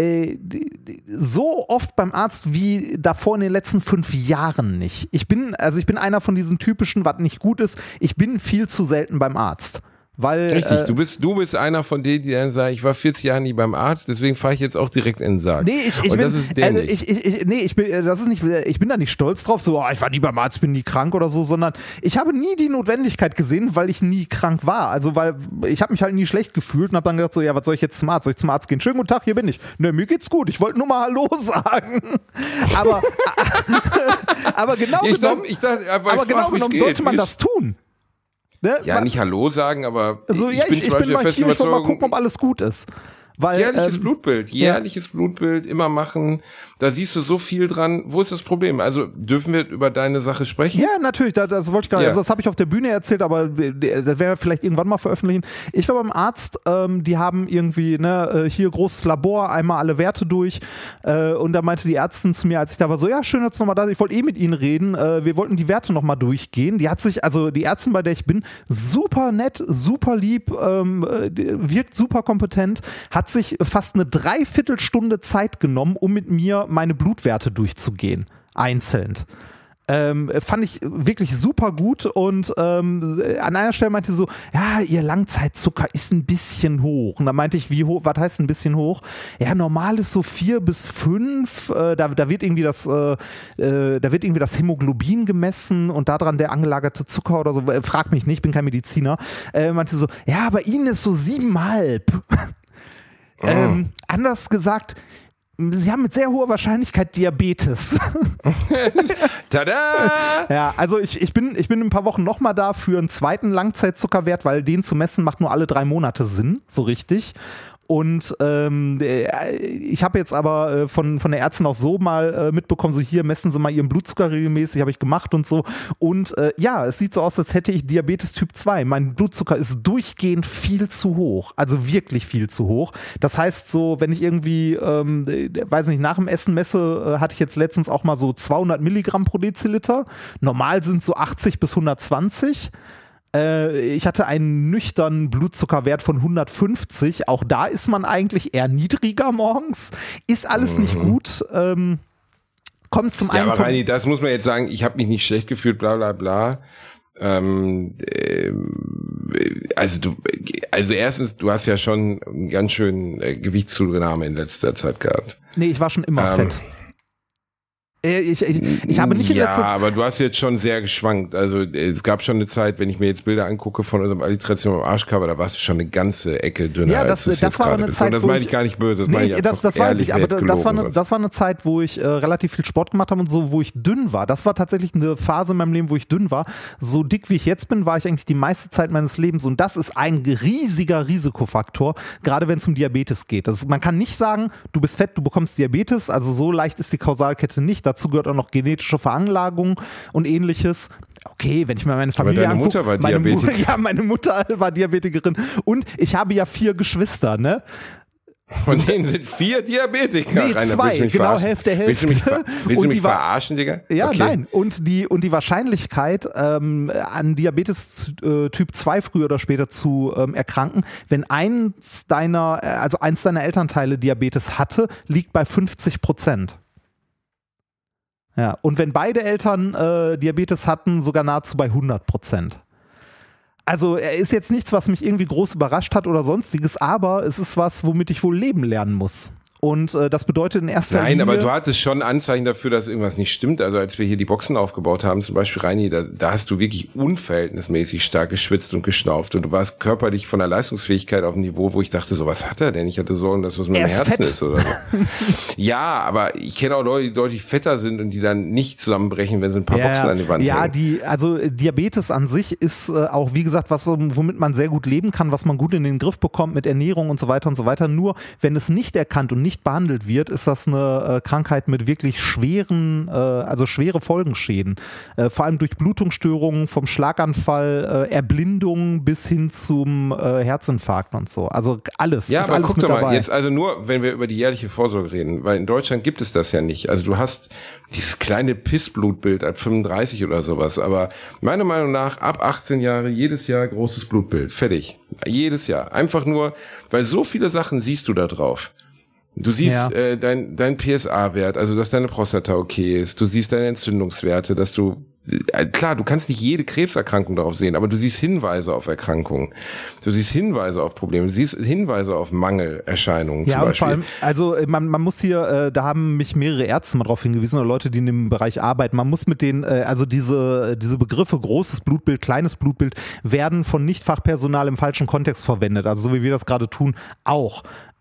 so oft beim Arzt wie davor in den letzten 5 Jahren nicht. Ich bin einer von diesen typischen, was nicht gut ist, ich bin viel zu selten beim Arzt. Weil, richtig, du bist einer von denen, die dann sagen, ich war 40 Jahre nie beim Arzt, deswegen fahre ich jetzt auch direkt in den Sarg. Nee, ich bin da nicht stolz drauf, so, ich war nie beim Arzt, bin nie krank oder so, sondern ich habe nie die Notwendigkeit gesehen, weil ich nie krank war. Also, weil ich habe mich halt nie schlecht gefühlt und habe dann gedacht, so, ja, was soll ich jetzt zum Arzt? Soll ich zum Arzt gehen? Schönen guten Tag, hier bin ich. Ne, mir geht's gut, ich wollte nur mal Hallo sagen. Aber genau genommen sollte man das tun. Ne? Ja, nicht Hallo sagen, aber also, ich bin zum Beispiel der festen Überzeugung, mal gucken, ob alles gut ist. Weil, jährliches Blutbild, immer machen, da siehst du so viel dran. Wo ist das Problem? Also dürfen wir über deine Sache sprechen? Ja, natürlich, das wollte ich gerade, also das habe ich auf der Bühne erzählt, aber das werden wir vielleicht irgendwann mal veröffentlichen. Ich war beim Arzt, die haben irgendwie, hier großes Labor, einmal alle Werte durch und da meinte die Ärztin zu mir, als ich da war, so, ja, schön, dass du nochmal da bist, ich wollte mit Ihnen reden, wir wollten die Werte nochmal durchgehen. Die hat sich, also die Ärztin, bei der ich bin, super nett, super lieb, wirkt super kompetent, hat sich fast eine Dreiviertelstunde Zeit genommen, um mit mir meine Blutwerte durchzugehen, einzeln. Fand ich wirklich super gut und an einer Stelle meinte sie so, ja, ihr Langzeitzucker ist ein bisschen hoch. Und da meinte ich, wie hoch, was heißt ein bisschen hoch? Ja, normal ist so 4 bis 5, da wird irgendwie das Hämoglobin gemessen und daran der angelagerte Zucker oder so, frag mich nicht, bin kein Mediziner. Meinte so, ja, bei Ihnen ist so 7,5. Anders gesagt, Sie haben mit sehr hoher Wahrscheinlichkeit Diabetes. Tada! Ja, also ich bin in ein paar Wochen nochmal da für einen zweiten Langzeitzuckerwert, weil den zu messen macht nur alle 3 Monate Sinn, so richtig. Und ich habe jetzt aber von der Ärztin auch so mal mitbekommen, so hier messen Sie mal Ihren Blutzucker regelmäßig, habe ich gemacht und so. Und ja, es sieht so aus, als hätte ich Diabetes Typ 2. Mein Blutzucker ist durchgehend viel zu hoch, also wirklich viel zu hoch. Das heißt so, wenn ich irgendwie, weiß nicht, nach dem Essen messe, hatte ich jetzt letztens auch mal so 200 Milligramm pro Deziliter. Normal sind so 80 bis 120. Ich hatte einen nüchternen Blutzuckerwert von 150. Auch da ist man eigentlich eher niedriger morgens. Ist alles nicht gut. Kommt zum einen. Ja, aber Reini, das muss man jetzt sagen, ich habe mich nicht schlecht gefühlt, bla bla bla. Also erstens, du hast ja schon einen ganz schönen Gewichtszunahme in letzter Zeit gehabt. Nee, ich war schon immer fett. Ich habe nicht in letzter Zeit. Ja, aber du hast jetzt schon sehr geschwankt. Also es gab schon eine Zeit, wenn ich mir jetzt Bilder angucke von unserem Alliteration am Arschcover, da warst du schon eine ganze Ecke dünner. Ja, das war eine Zeit, und das meine ich gar nicht böse. Das weiß ich, aber das war eine Zeit, wo ich relativ viel Sport gemacht habe und so, wo ich dünn war. Das war tatsächlich eine Phase in meinem Leben, wo ich dünn war. So dick wie ich jetzt bin, war ich eigentlich die meiste Zeit meines Lebens und das ist ein riesiger Risikofaktor, gerade wenn es um Diabetes geht. Man kann nicht sagen, du bist fett, du bekommst Diabetes, also so leicht ist die Kausalkette nicht. Dazu gehört auch noch genetische Veranlagung und ähnliches. Okay, wenn ich mir meine Familie angucke. Aber deine Mutter war Diabetikerin. Ja, meine Mutter war Diabetikerin und ich habe ja 4 Geschwister, ne? Von denen sind 4 Diabetiker. Nee, 2, genau, Hälfte. Willst du mich verarschen, Digga? Ja, okay. Nein. Und die Wahrscheinlichkeit, an Diabetes Typ 2 früher oder später zu erkranken, wenn eins deiner Elternteile Diabetes hatte, liegt bei 50%. Ja, und wenn beide Eltern Diabetes hatten, sogar nahezu bei 100%. Also er ist jetzt nichts, was mich irgendwie groß überrascht hat oder sonstiges, aber es ist was, womit ich wohl leben lernen muss. Und das bedeutet in erster Linie... Nein, aber du hattest schon Anzeichen dafür, dass irgendwas nicht stimmt. Also als wir hier die Boxen aufgebaut haben, zum Beispiel Reini, da hast du wirklich unverhältnismäßig stark geschwitzt und geschnauft. Und du warst körperlich von der Leistungsfähigkeit auf einem Niveau, wo ich dachte, so was hat er denn? Ich hatte Sorgen, dass was mit dem Herzen ist oder so. Ja, aber ich kenne auch Leute, die deutlich fetter sind und die dann nicht zusammenbrechen, wenn sie ein paar Boxen an die Wand hängen. Also Diabetes an sich ist auch, wie gesagt, was, womit man sehr gut leben kann, was man gut in den Griff bekommt mit Ernährung und so weiter und so weiter. Nur wenn es nicht erkannt und nicht behandelt wird, ist das eine Krankheit mit wirklich schweren, also schwere Folgenschäden. Vor allem durch Blutungsstörungen, vom Schlaganfall, Erblindung bis hin zum Herzinfarkt und so. Also alles. Ja, ist aber alles guck mit doch mal, dabei. jetzt also nur, wenn wir über die jährliche Vorsorge reden, weil in Deutschland gibt es das ja nicht. Also du hast dieses kleine Pissblutbild ab 35 oder sowas, aber meiner Meinung nach ab 18 Jahre jedes Jahr großes Blutbild. Fertig. Jedes Jahr. Einfach nur, weil so viele Sachen siehst du da drauf. Du siehst dein PSA-Wert, also dass deine Prostata okay ist. Du siehst deine Entzündungswerte, dass du klar, du kannst nicht jede Krebserkrankung darauf sehen, aber du siehst Hinweise auf Erkrankungen. Du siehst Hinweise auf Probleme. Du siehst Hinweise auf Mangelerscheinungen zum Beispiel. Ja, vor allem, also man muss hier, da haben mich mehrere Ärzte mal drauf hingewiesen oder Leute, die in dem Bereich arbeiten, man muss mit den, also diese Begriffe großes Blutbild, kleines Blutbild werden von Nicht-Fachpersonal im falschen Kontext verwendet, also so wie wir das gerade tun, auch.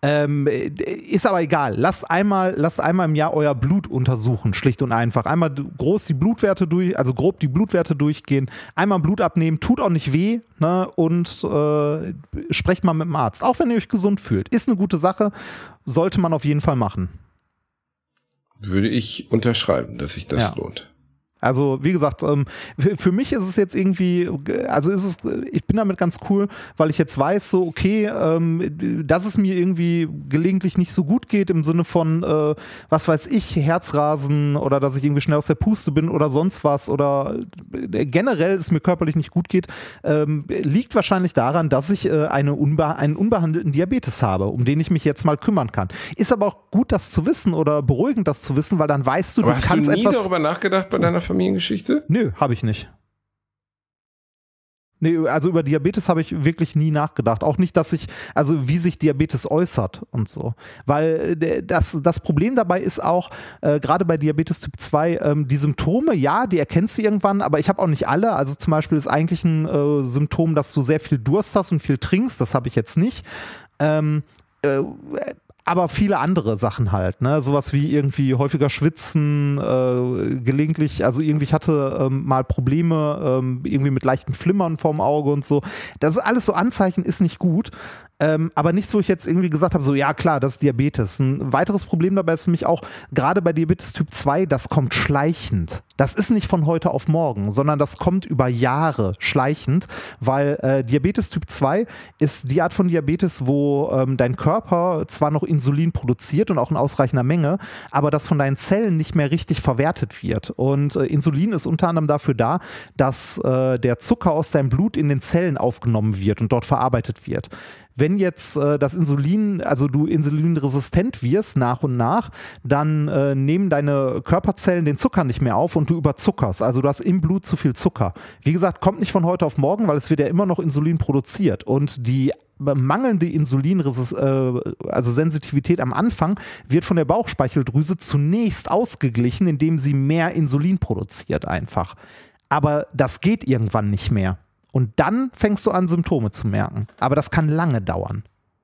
Ist aber egal. Lasst einmal im Jahr euer Blut untersuchen, schlicht und einfach. Einmal grob die Blutwerte durchgehen, einmal Blut abnehmen, tut auch nicht weh, ne? Und sprecht mal mit dem Arzt. Auch wenn ihr euch gesund fühlt. Ist eine gute Sache, sollte man auf jeden Fall machen. Würde ich unterschreiben, dass sich das lohnt. Also wie gesagt, für mich ist es jetzt irgendwie, ich bin damit ganz cool, weil ich jetzt weiß, so okay, dass es mir irgendwie gelegentlich nicht so gut geht im Sinne von, was weiß ich, Herzrasen oder dass ich irgendwie schnell aus der Puste bin oder sonst was oder generell es mir körperlich nicht gut geht, liegt wahrscheinlich daran, dass ich einen unbehandelten Diabetes habe, um den ich mich jetzt mal kümmern kann. Ist aber auch gut, das zu wissen oder beruhigend, das zu wissen, weil dann weißt du, aber du kannst etwas... Hast du nie darüber nachgedacht bei deiner Familiengeschichte? Nö, habe ich nicht. Nee, also über Diabetes habe ich wirklich nie nachgedacht. Auch nicht, wie sich Diabetes äußert und so. Weil das Problem dabei ist auch, gerade bei Diabetes Typ 2, die Symptome, ja, die erkennst du irgendwann, aber ich habe auch nicht alle. Also zum Beispiel ist eigentlich ein Symptom, dass du sehr viel Durst hast und viel trinkst. Das habe ich jetzt nicht. Aber viele andere Sachen halt, ne? Sowas wie irgendwie häufiger schwitzen, gelegentlich, also irgendwie ich hatte mal Probleme irgendwie mit leichten Flimmern vorm Auge und so. Das ist alles so Anzeichen, ist nicht gut. Aber nichts, wo ich jetzt irgendwie gesagt habe, so ja klar, das ist Diabetes. Ein weiteres Problem dabei ist nämlich auch, gerade bei Diabetes Typ 2, das kommt schleichend. Das ist nicht von heute auf morgen, sondern das kommt über Jahre schleichend, weil Diabetes Typ 2 ist die Art von Diabetes, wo dein Körper zwar noch Insulin produziert und auch in ausreichender Menge, aber das von deinen Zellen nicht mehr richtig verwertet wird. Und Insulin ist unter anderem dafür da, dass der Zucker aus deinem Blut in den Zellen aufgenommen wird und dort verarbeitet wird. Wenn jetzt das Insulin, also du insulinresistent wirst nach und nach, dann nehmen deine Körperzellen den Zucker nicht mehr auf und du überzuckerst. Also du hast im Blut zu viel Zucker. Wie gesagt, kommt nicht von heute auf morgen, weil es wird ja immer noch Insulin produziert. Und die mangelnde Sensitivität am Anfang wird von der Bauchspeicheldrüse zunächst ausgeglichen, indem sie mehr Insulin produziert einfach. Aber das geht irgendwann nicht mehr. Und dann fängst du an, Symptome zu merken. Aber das kann lange dauern.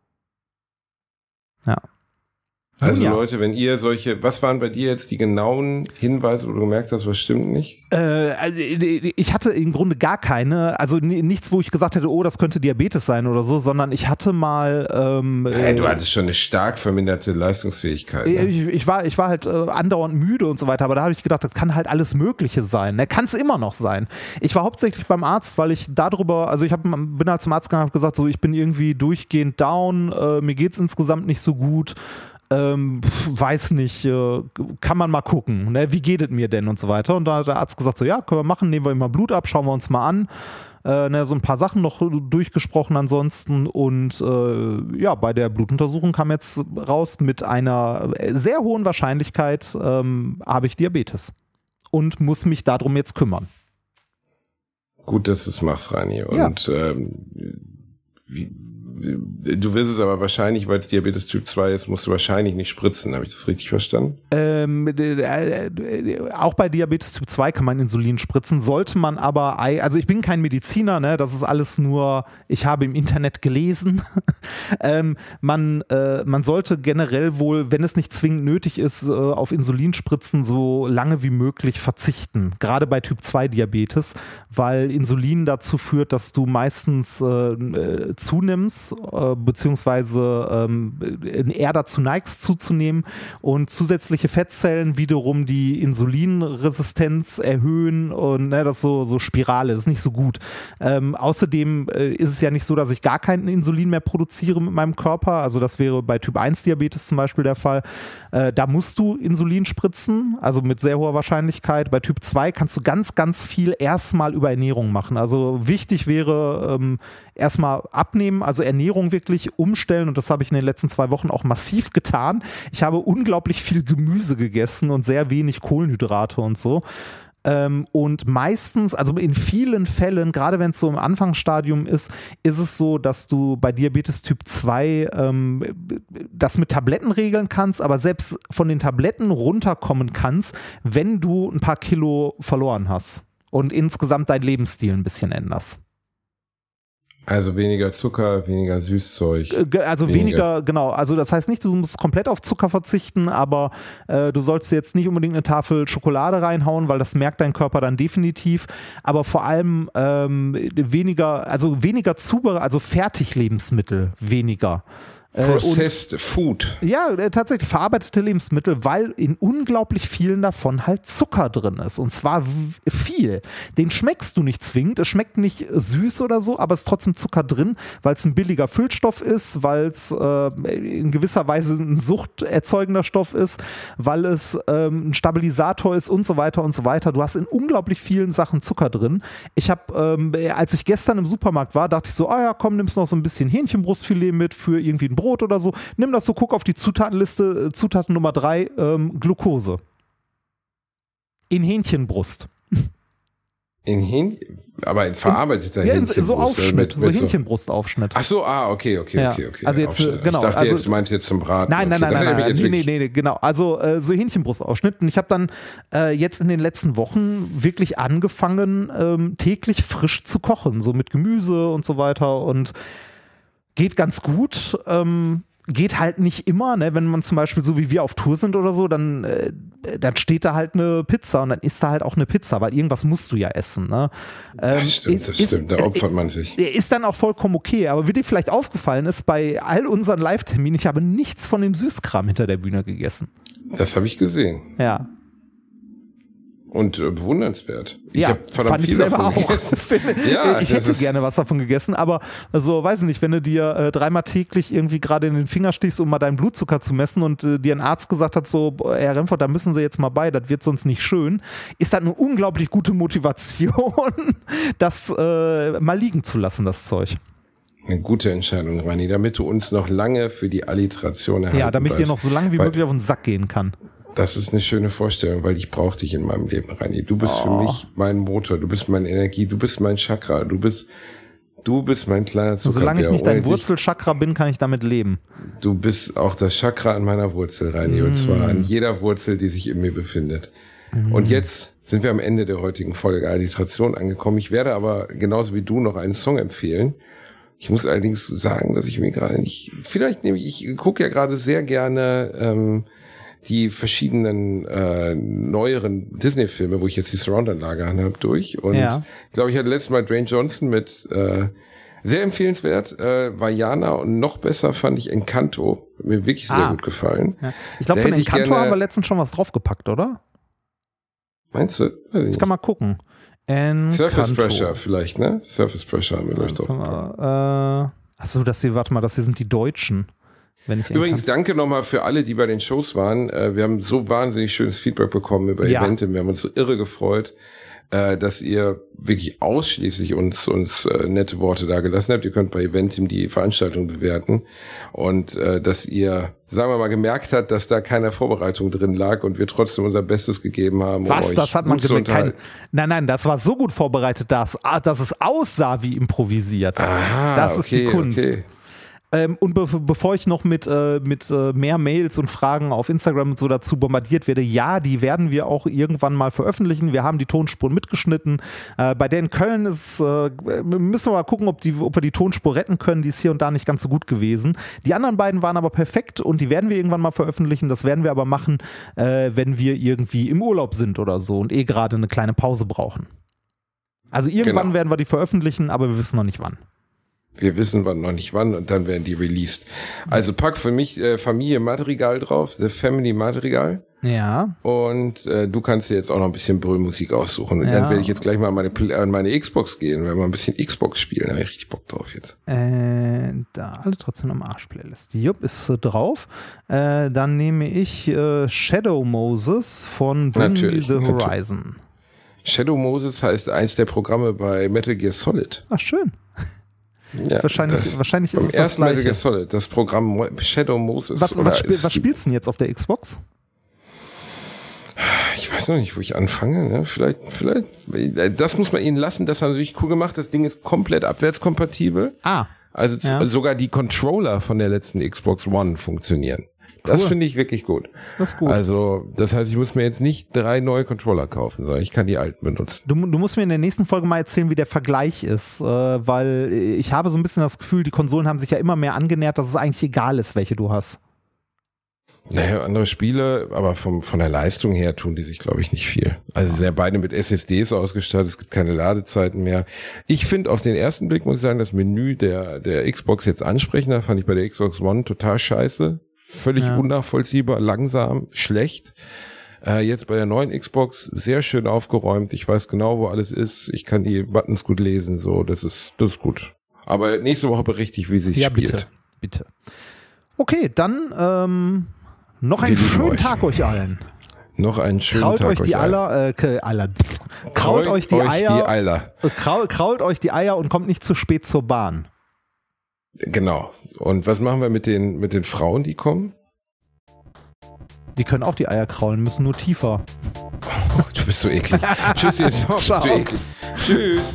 Ja. Also Leute, wenn ihr was waren bei dir jetzt die genauen Hinweise, wo du gemerkt hast, was stimmt nicht? Ich hatte im Grunde gar keine, also nichts, wo ich gesagt hätte, oh, das könnte Diabetes sein oder so, sondern ich hatte mal... du hattest schon eine stark verminderte Leistungsfähigkeit. Ne? Ich war halt andauernd müde und so weiter, aber da habe ich gedacht, das kann halt alles Mögliche sein. Ne? Kann es immer noch sein. Ich war hauptsächlich beim Arzt, weil ich darüber, also bin halt zum Arzt gegangen und habe gesagt, so, ich bin irgendwie durchgehend down, mir geht's insgesamt nicht so gut. Weiß nicht, kann man mal gucken, ne? Wie geht es mir denn und so weiter. Und da hat der Arzt gesagt, so ja, können wir machen, nehmen wir immer Blut ab, schauen wir uns mal an. So ein paar Sachen noch durchgesprochen ansonsten und bei der Blutuntersuchung kam jetzt raus, mit einer sehr hohen Wahrscheinlichkeit habe ich Diabetes und muss mich darum jetzt kümmern. Gut, dass du es machst, Reini. Und du wirst es aber wahrscheinlich, weil es Diabetes Typ 2 ist, musst du wahrscheinlich nicht spritzen. Habe ich das richtig verstanden? Auch bei Diabetes Typ 2 kann man Insulin spritzen, sollte man aber, also ich bin kein Mediziner, ne, das ist alles nur, ich habe im Internet gelesen. Man sollte generell wohl, wenn es nicht zwingend nötig ist, auf Insulinspritzen so lange wie möglich verzichten. Gerade bei Typ 2 Diabetes, weil Insulin dazu führt, dass du meistens zunimmst, beziehungsweise eher dazu neigst zuzunehmen und zusätzliche Fettzellen wiederum die Insulinresistenz erhöhen und das ist so Spirale, das ist nicht so gut. Außerdem ist es ja nicht so, dass ich gar kein Insulin mehr produziere mit meinem Körper, also das wäre bei Typ 1 Diabetes zum Beispiel der Fall. Da musst du Insulin spritzen, also mit sehr hoher Wahrscheinlichkeit. Bei Typ 2 kannst du ganz, ganz viel erstmal über Ernährung machen. Also wichtig wäre erstmal abnehmen, also Ernährung wirklich umstellen und das habe ich in den letzten 2 Wochen auch massiv getan. Ich habe unglaublich viel Gemüse gegessen und sehr wenig Kohlenhydrate und so. Und meistens, also in vielen Fällen, gerade wenn es so im Anfangsstadium ist es so, dass du bei Diabetes Typ 2 das mit Tabletten regeln kannst, aber selbst von den Tabletten runterkommen kannst, wenn du ein paar Kilo verloren hast und insgesamt deinen Lebensstil ein bisschen änderst. Also weniger Zucker, weniger Süßzeug. Also weniger, genau. Also das heißt nicht, du musst komplett auf Zucker verzichten, aber du sollst jetzt nicht unbedingt eine Tafel Schokolade reinhauen, weil das merkt dein Körper dann definitiv. Aber vor allem weniger Zubehör, also Fertiglebensmittel weniger. Processed Food. Ja, tatsächlich verarbeitete Lebensmittel, weil in unglaublich vielen davon halt Zucker drin ist. Und zwar viel. Den schmeckst du nicht zwingend. Es schmeckt nicht süß oder so, aber es ist trotzdem Zucker drin, weil es ein billiger Füllstoff ist, weil es in gewisser Weise ein suchterzeugender Stoff ist, weil es ein Stabilisator ist und so weiter und so weiter. Du hast in unglaublich vielen Sachen Zucker drin. Ich habe, als ich gestern im Supermarkt war, dachte ich so, ja, komm, nimmst noch so ein bisschen Hähnchenbrustfilet mit für irgendwie ein Brot oder so. Nimm das so, guck auf die Zutatenliste, Zutaten Nummer 3, Glucose. In Hähnchenbrust. Aber in verarbeiteter Hähnchenbrust. So Aufschnitt, so Hähnchenbrustaufschnitt. Ach so, okay. Also jetzt, Ich genau. dachte jetzt, du meinst jetzt zum Braten. Nein, nee, genau. Also so Hähnchenbrustaufschnitt. Und ich habe dann jetzt in den letzten Wochen wirklich angefangen, täglich frisch zu kochen, so mit Gemüse und so weiter, und geht ganz gut. Geht halt nicht immer, ne? Wenn man zum Beispiel so wie wir auf Tour sind oder so, dann steht da halt eine Pizza und dann isst da halt auch eine Pizza, weil irgendwas musst du ja essen. Ne? Das stimmt, da opfert man sich. Ist dann auch vollkommen okay, aber wie dir vielleicht aufgefallen ist, bei all unseren Live-Terminen, ich habe nichts von dem Süßkram hinter der Bühne gegessen. Das habe ich gesehen. Ja. Und bewundernswert. Ich habe verdammt viel davon gegessen. Ja, ich hätte gerne was davon gegessen, aber so, weiß ich nicht, wenn du dir dreimal täglich irgendwie gerade in den Finger stichst, um mal deinen Blutzucker zu messen und dir ein Arzt gesagt hat, so, Herr Remford, da müssen Sie jetzt mal bei, das wird sonst nicht schön, ist das eine unglaublich gute Motivation, das mal liegen zu lassen, das Zeug. Eine gute Entscheidung, Rani, damit du uns noch lange für die Alliteration erhalten Ja, damit ich dir noch so lange wie möglich auf den Sack gehen kann. Das ist eine schöne Vorstellung, weil ich brauche dich in meinem Leben, Rani. Du bist für mich mein Motor, du bist meine Energie, du bist mein Chakra, du bist mein kleiner Zucker. Solange ich nicht dein Wurzelchakra bin, kann ich damit leben. Du bist auch das Chakra an meiner Wurzel, Rani, und zwar an jeder Wurzel, die sich in mir befindet. Und jetzt sind wir am Ende der heutigen Folge Alliteration angekommen. Ich werde aber genauso wie du noch einen Song empfehlen. Ich muss allerdings sagen, dass ich mir gerade nicht, ich gucke ja gerade sehr gerne die verschiedenen neueren Disney-Filme, wo ich jetzt die Surround-Anlage habe, durch. Und ich glaube, ich hatte letztes Mal Dwayne Johnson mit sehr empfehlenswert, Vaiana, und noch besser fand ich Encanto. Hat mir wirklich sehr gut gefallen. Ja. Ich glaube, von Encanto haben wir letztens schon was draufgepackt, oder? Meinst du? Ich kann mal gucken. Surface Pressure vielleicht, ne? Surface Pressure haben wir, glaube ich, draufgepackt. Achso, das hier sind die Deutschen. Übrigens, danke nochmal für alle, die bei den Shows waren. Wir haben so wahnsinnig schönes Feedback bekommen über Eventim. Wir haben uns so irre gefreut, dass ihr wirklich ausschließlich uns nette Worte da gelassen habt. Ihr könnt bei Eventim die Veranstaltung bewerten. Und dass ihr, sagen wir mal, gemerkt habt, dass da keine Vorbereitung drin lag und wir trotzdem unser Bestes gegeben haben. Was? Um Das hat man gemerkt? Nein, das war so gut vorbereitet, dass es aussah wie improvisiert. Das ist die Kunst. Okay. Und bevor ich noch mit mehr Mails und Fragen auf Instagram und so dazu bombardiert werde, die werden wir auch irgendwann mal veröffentlichen. Wir haben die Tonspuren mitgeschnitten. Bei der in Köln müssen wir mal gucken, ob wir die Tonspur retten können. Die ist hier und da nicht ganz so gut gewesen. Die anderen beiden waren aber perfekt und die werden wir irgendwann mal veröffentlichen. Das werden wir aber machen, wenn wir irgendwie im Urlaub sind oder so und gerade eine kleine Pause brauchen. Also irgendwann werden wir die veröffentlichen, aber wir wissen noch nicht wann. Wir wissen noch nicht wann und dann werden die released. Also pack für mich Familie Madrigal drauf, The Family Madrigal. Ja. Und du kannst dir jetzt auch noch ein bisschen Brüllmusik aussuchen. Und dann werde ich jetzt gleich mal an meine Xbox gehen, wenn wir ein bisschen Xbox spielen. Da habe ich richtig Bock drauf jetzt. Da alle trotzdem am Arsch-Playlist. Jupp, ist drauf. Dann nehme ich Shadow Moses von Bring Me The Horizon. Shadow Moses heißt eins der Programme bei Metal Gear Solid. Ach, schön. Ja, wahrscheinlich ist es das ersten gleiche. Metal Gear Solid, das Programm Shadow Moses. Was spielst du denn jetzt auf der Xbox? Ich weiß noch nicht, wo ich anfange. Ne? Vielleicht, das muss man ihnen lassen. Das haben sie wirklich cool gemacht. Das Ding ist komplett abwärtskompatibel. Also sogar die Controller von der letzten Xbox One funktionieren. Das finde ich wirklich gut. Das ist gut. Also, das heißt, ich muss mir jetzt nicht 3 neue Controller kaufen, sondern ich kann die alten benutzen. Du musst mir in der nächsten Folge mal erzählen, wie der Vergleich ist, weil ich habe so ein bisschen das Gefühl, die Konsolen haben sich ja immer mehr angenähert, dass es eigentlich egal ist, welche du hast. Naja, andere Spiele, aber von der Leistung her tun die sich, glaube ich, nicht viel. Also sie sind ja beide mit SSDs ausgestattet, es gibt keine Ladezeiten mehr. Ich finde auf den ersten Blick, muss ich sagen, das Menü der Xbox jetzt ansprechender, fand ich bei der Xbox One total scheiße. Völlig unnachvollziehbar, langsam, schlecht. Jetzt bei der neuen Xbox sehr schön aufgeräumt. Ich weiß genau, wo alles ist. Ich kann die Buttons gut lesen, so, das ist gut. Aber nächste Woche berichte ich, wie sie es spielt. Bitte. Okay, dann noch einen schönen Tag euch allen. Noch einen schönen Tag euch die allen. Krault euch die Eier. Die Krault euch die Eier und kommt nicht zu spät zur Bahn. Genau. Und was machen wir mit den Frauen, die kommen? Die können auch die Eier kraulen, müssen nur tiefer. Oh, du bist so eklig. Tschüss, jetzt bist du eklig. Tschüss.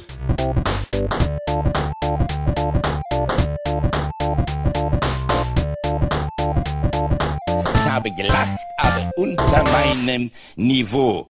Ich habe gelacht, aber unter meinem Niveau.